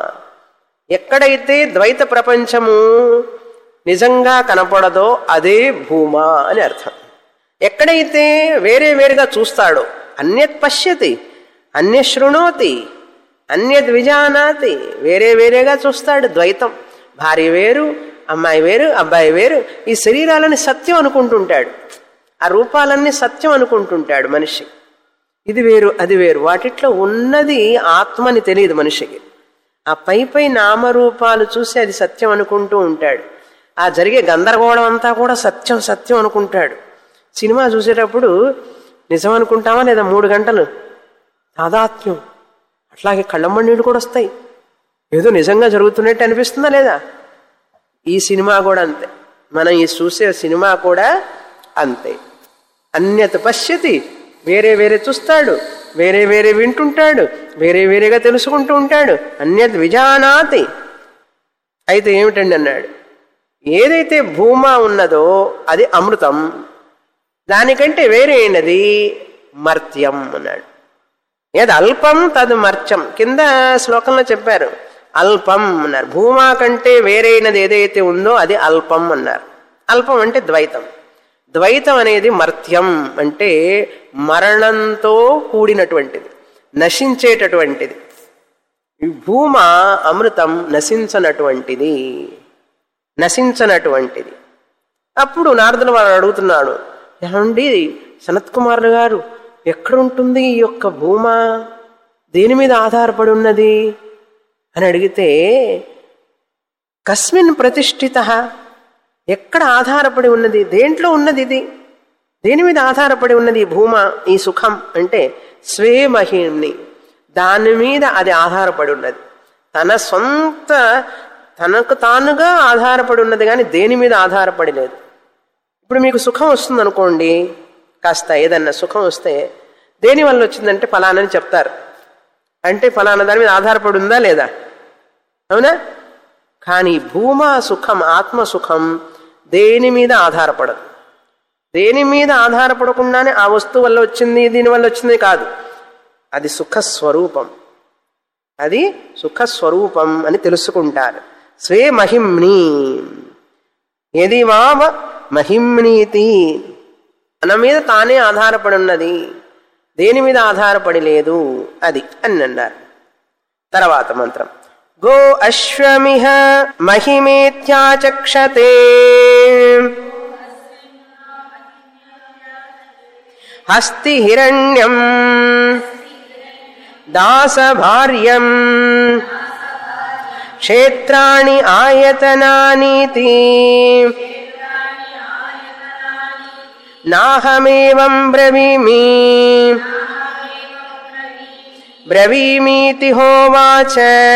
ఎక్కడైతే ద్వైత ప్రపంచము నిజంగా కనపడదో అదే భూమా అని అర్థం. ఎక్కడైతే వేరే వేరుగా చూస్తాడో, అన్యత్ పశ్యతి అన్య శృణోతి అన్యద్విజానాతి, వేరే వేరేగా చూస్తాడు. ద్వైతం, భార్య వేరు, అమ్మాయి వేరు, అబ్బాయి వేరు, ఈ శరీరాలని సత్యం అనుకుంటుంటాడు. ఆ రూపాలన్నీ సత్యం అనుకుంటుంటాడు మనిషి. ఇది వేరు అది వేరు, వాటిట్లో ఉన్నది ఆత్మని తెలియదు మనిషికి. ఆ పై పై నామరూపాలు చూసి అది సత్యం అనుకుంటూ ఉంటాడు. ఆ జరిగే గందరగోళం అంతా కూడా సత్యం సత్యం అనుకుంటాడు. సినిమా చూసేటప్పుడు నిజం అనుకుంటామా లేదా? మూడు గంటలు తాదాత్మ్యం, అట్లాగే కళ్ళమ్మ నీళ్ళు కూడా వస్తాయి. ఏదో నిజంగా జరుగుతున్నట్టు అనిపిస్తుందా లేదా? ఈ సినిమా కూడా అంతే. మనం ఈ చూసే సినిమా కూడా అంతే. అన్యత పశ్యతి, వేరే వేరే చూస్తాడు, వేరే వేరే వింటుంటాడు, వేరే వేరేగా తెలుసుకుంటూ ఉంటాడు. అన్యత్ విజానాతి. అయితే ఏమిటండి అన్నాడు, ఏదైతే భూమా ఉన్నదో అది అమృతం, దానికంటే వేరే అయినది మర్త్యం అన్నాడు. ఏది అల్పం తదు మర్త్యం. కింద శ్లోకంలో చెప్పారు అల్పం అన్నారు. భూమా కంటే వేరైనది ఏదైతే ఉందో అది అల్పం అన్నారు. అల్పం అంటే ద్వైతం. ద్వైతం అనేది మర్త్యం, అంటే మరణంతో కూడినటువంటిది, నశించేటటువంటిది. భూమ అమృతం నశించనటువంటిది, నశించనటువంటిది. అప్పుడు నారదుల వారు అడుగుతున్నాడు, ఏమండి సనత్ కుమారులు గారు, ఎక్కడుంటుంది ఈ యొక్క భూమ, దేని మీద ఆధారపడి ఉన్నది అని అడిగితే, కస్మిన్ ప్రతిష్ఠిత, ఎక్కడ ఆధారపడి ఉన్నది, దేంట్లో ఉన్నది, ఇది దేని మీద ఆధారపడి ఉన్నది ఈ భూమ, ఈ సుఖం అంటే స్వే మహిమ్ని, దాని మీద అది ఆధారపడి ఉన్నది. తన సొంత తనకు తానుగా ఆధారపడి ఉన్నది కానీ దేని మీద ఆధారపడి లేదు. ఇప్పుడు మీకు సుఖం వస్తుంది అనుకోండి, కాస్త ఏదన్నా సుఖం వస్తే దేని వల్ల వచ్చిందంటే ఫలానని చెప్తారు. అంటే ఫలానా దాని మీద ఆధారపడి ఉందా లేదా? అవునా? కానీ భూమా సుఖం, ఆత్మ సుఖం దేని మీద ఆధారపడదు. దేని మీద ఆధారపడకుండానే ఆ వస్తువు వల్ల వచ్చింది, దీనివల్ల వచ్చింది కాదు. అది సుఖస్వరూపం, అది సుఖస్వరూపం అని తెలుసుకుంటారు. స్వే మహిమ్ని ఏది వావ మహిమ్నీతి, తన మీద తానే ఆధారపడి ఉన్నది, దేని మీద ఆధారపడి లేదు అది అని అన్నారు. తర్వాత మంత్రం, గో అశ్వమిహ మహిమేత్యాచక్షతే హస్తి హిరణ్యం దాసభార్యం క్షేత్రాణి ఆయతనానీతి నాహమేవం బ్రవీమి బ్రవీమీతి హోవాచ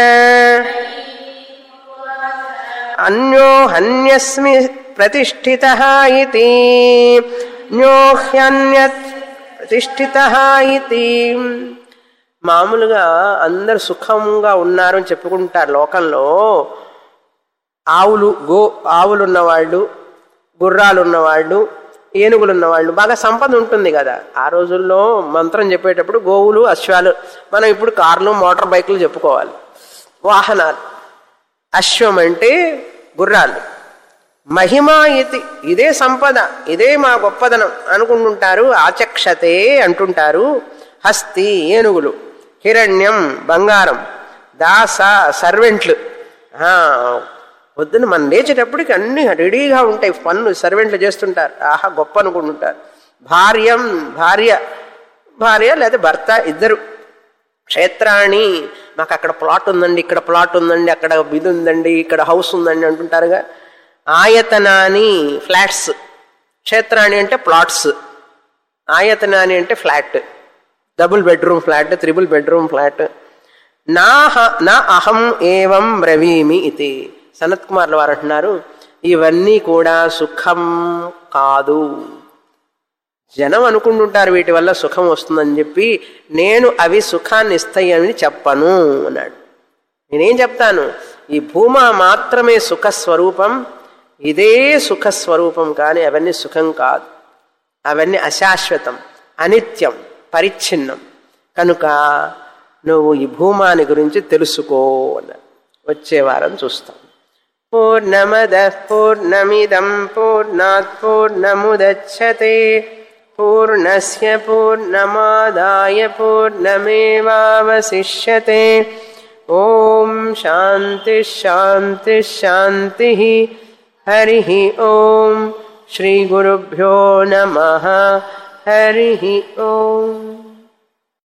అన్యో హన్యస్మి ప్రతిష్ఠితః ఇతి న్యో హ్యన్యత్ ప్రతిష్ఠితః ఇతి. మామూలుగా అందరు సుఖంగా ఉన్నారు అని చెప్పుకుంటారు లోకంలో. ఆవులు గో ఆవులు ఉన్నవాళ్ళు, గుర్రాలు ఉన్నవాళ్ళు, ఏనుగులు ఉన్నవాళ్ళు, బాగా సంపద ఉంటుంది కదా. ఆ రోజుల్లో మంత్రం చెప్పేటప్పుడు గోవులు, అశ్వాలు, మనం ఇప్పుడు కార్లు, మోటార్ బైకులు చెప్పుకోవాలి, వాహనాలు. అశ్వం అంటే గుర్రాలు. మహిమా ఇతి, ఇదే సంపద, ఇదే మా గొప్పదనం అనుకుంటుంటారు. ఆచక్షతే అంటుంటారు. హస్తి ఏనుగులు, హిరణ్యం బంగారం, దాస సర్వెంట్లు. పొద్దున్న మనం లేచేటప్పటికి అన్ని రెడీగా ఉంటాయి పనులు, సర్వెంట్లు చేస్తుంటారు. ఆహా గొప్ప అనుకుంటుంటారు. భార్యం భార్య భార్య లేదా భర్త ఇద్దరు. క్షేత్రాణి మాకు అక్కడ ప్లాట్ ఉందండి, ఇక్కడ ప్లాట్ ఉందండి, అక్కడ ఇది ఉందండి, ఇక్కడ హౌస్ ఉందండి అంటుంటారుగా. ఆయతనాని ఫ్లాట్స్, క్షేత్రాణి అంటే ప్లాట్స్, ఆయతనాని అంటే flat, double bedroom flat, triple bedroom flat. నా నా అహం ఏవం బ్రవీమి ఇది. సనత్ కుమార్ల వారు అంటున్నారు ఇవన్నీ కూడా సుఖం కాదు. జనం అనుకుంటుంటారు వీటి వల్ల సుఖం వస్తుందని చెప్పి, నేను అవి సుఖాన్ని ఇస్తాయని చెప్పను అన్నాడు. నేనేం చెప్తాను, ఈ భూమా మాత్రమే సుఖస్వరూపం, ఇదే సుఖస్వరూపం, కానీ అవన్నీ సుఖం కాదు, అవన్నీ అశాశ్వతం, అనిత్యం, పరిచ్ఛిన్నం. కనుక నువ్వు ఈ భూమాని గురించి తెలుసుకో అన్నాడు. వచ్చే వారం చూస్తాం. పూర్ణమదః పూర్ణమిదం పూర్ణాత్ పూర్ణముదచ్యతే పూర్ణస్య పూర్ణమాదాయ పూర్ణమేవావశిష్యతే. ఓం శాంతి శాంతి శాంతి. హరి ఓం. శ్రీ గురుభ్యో నమః. హరి ఓం.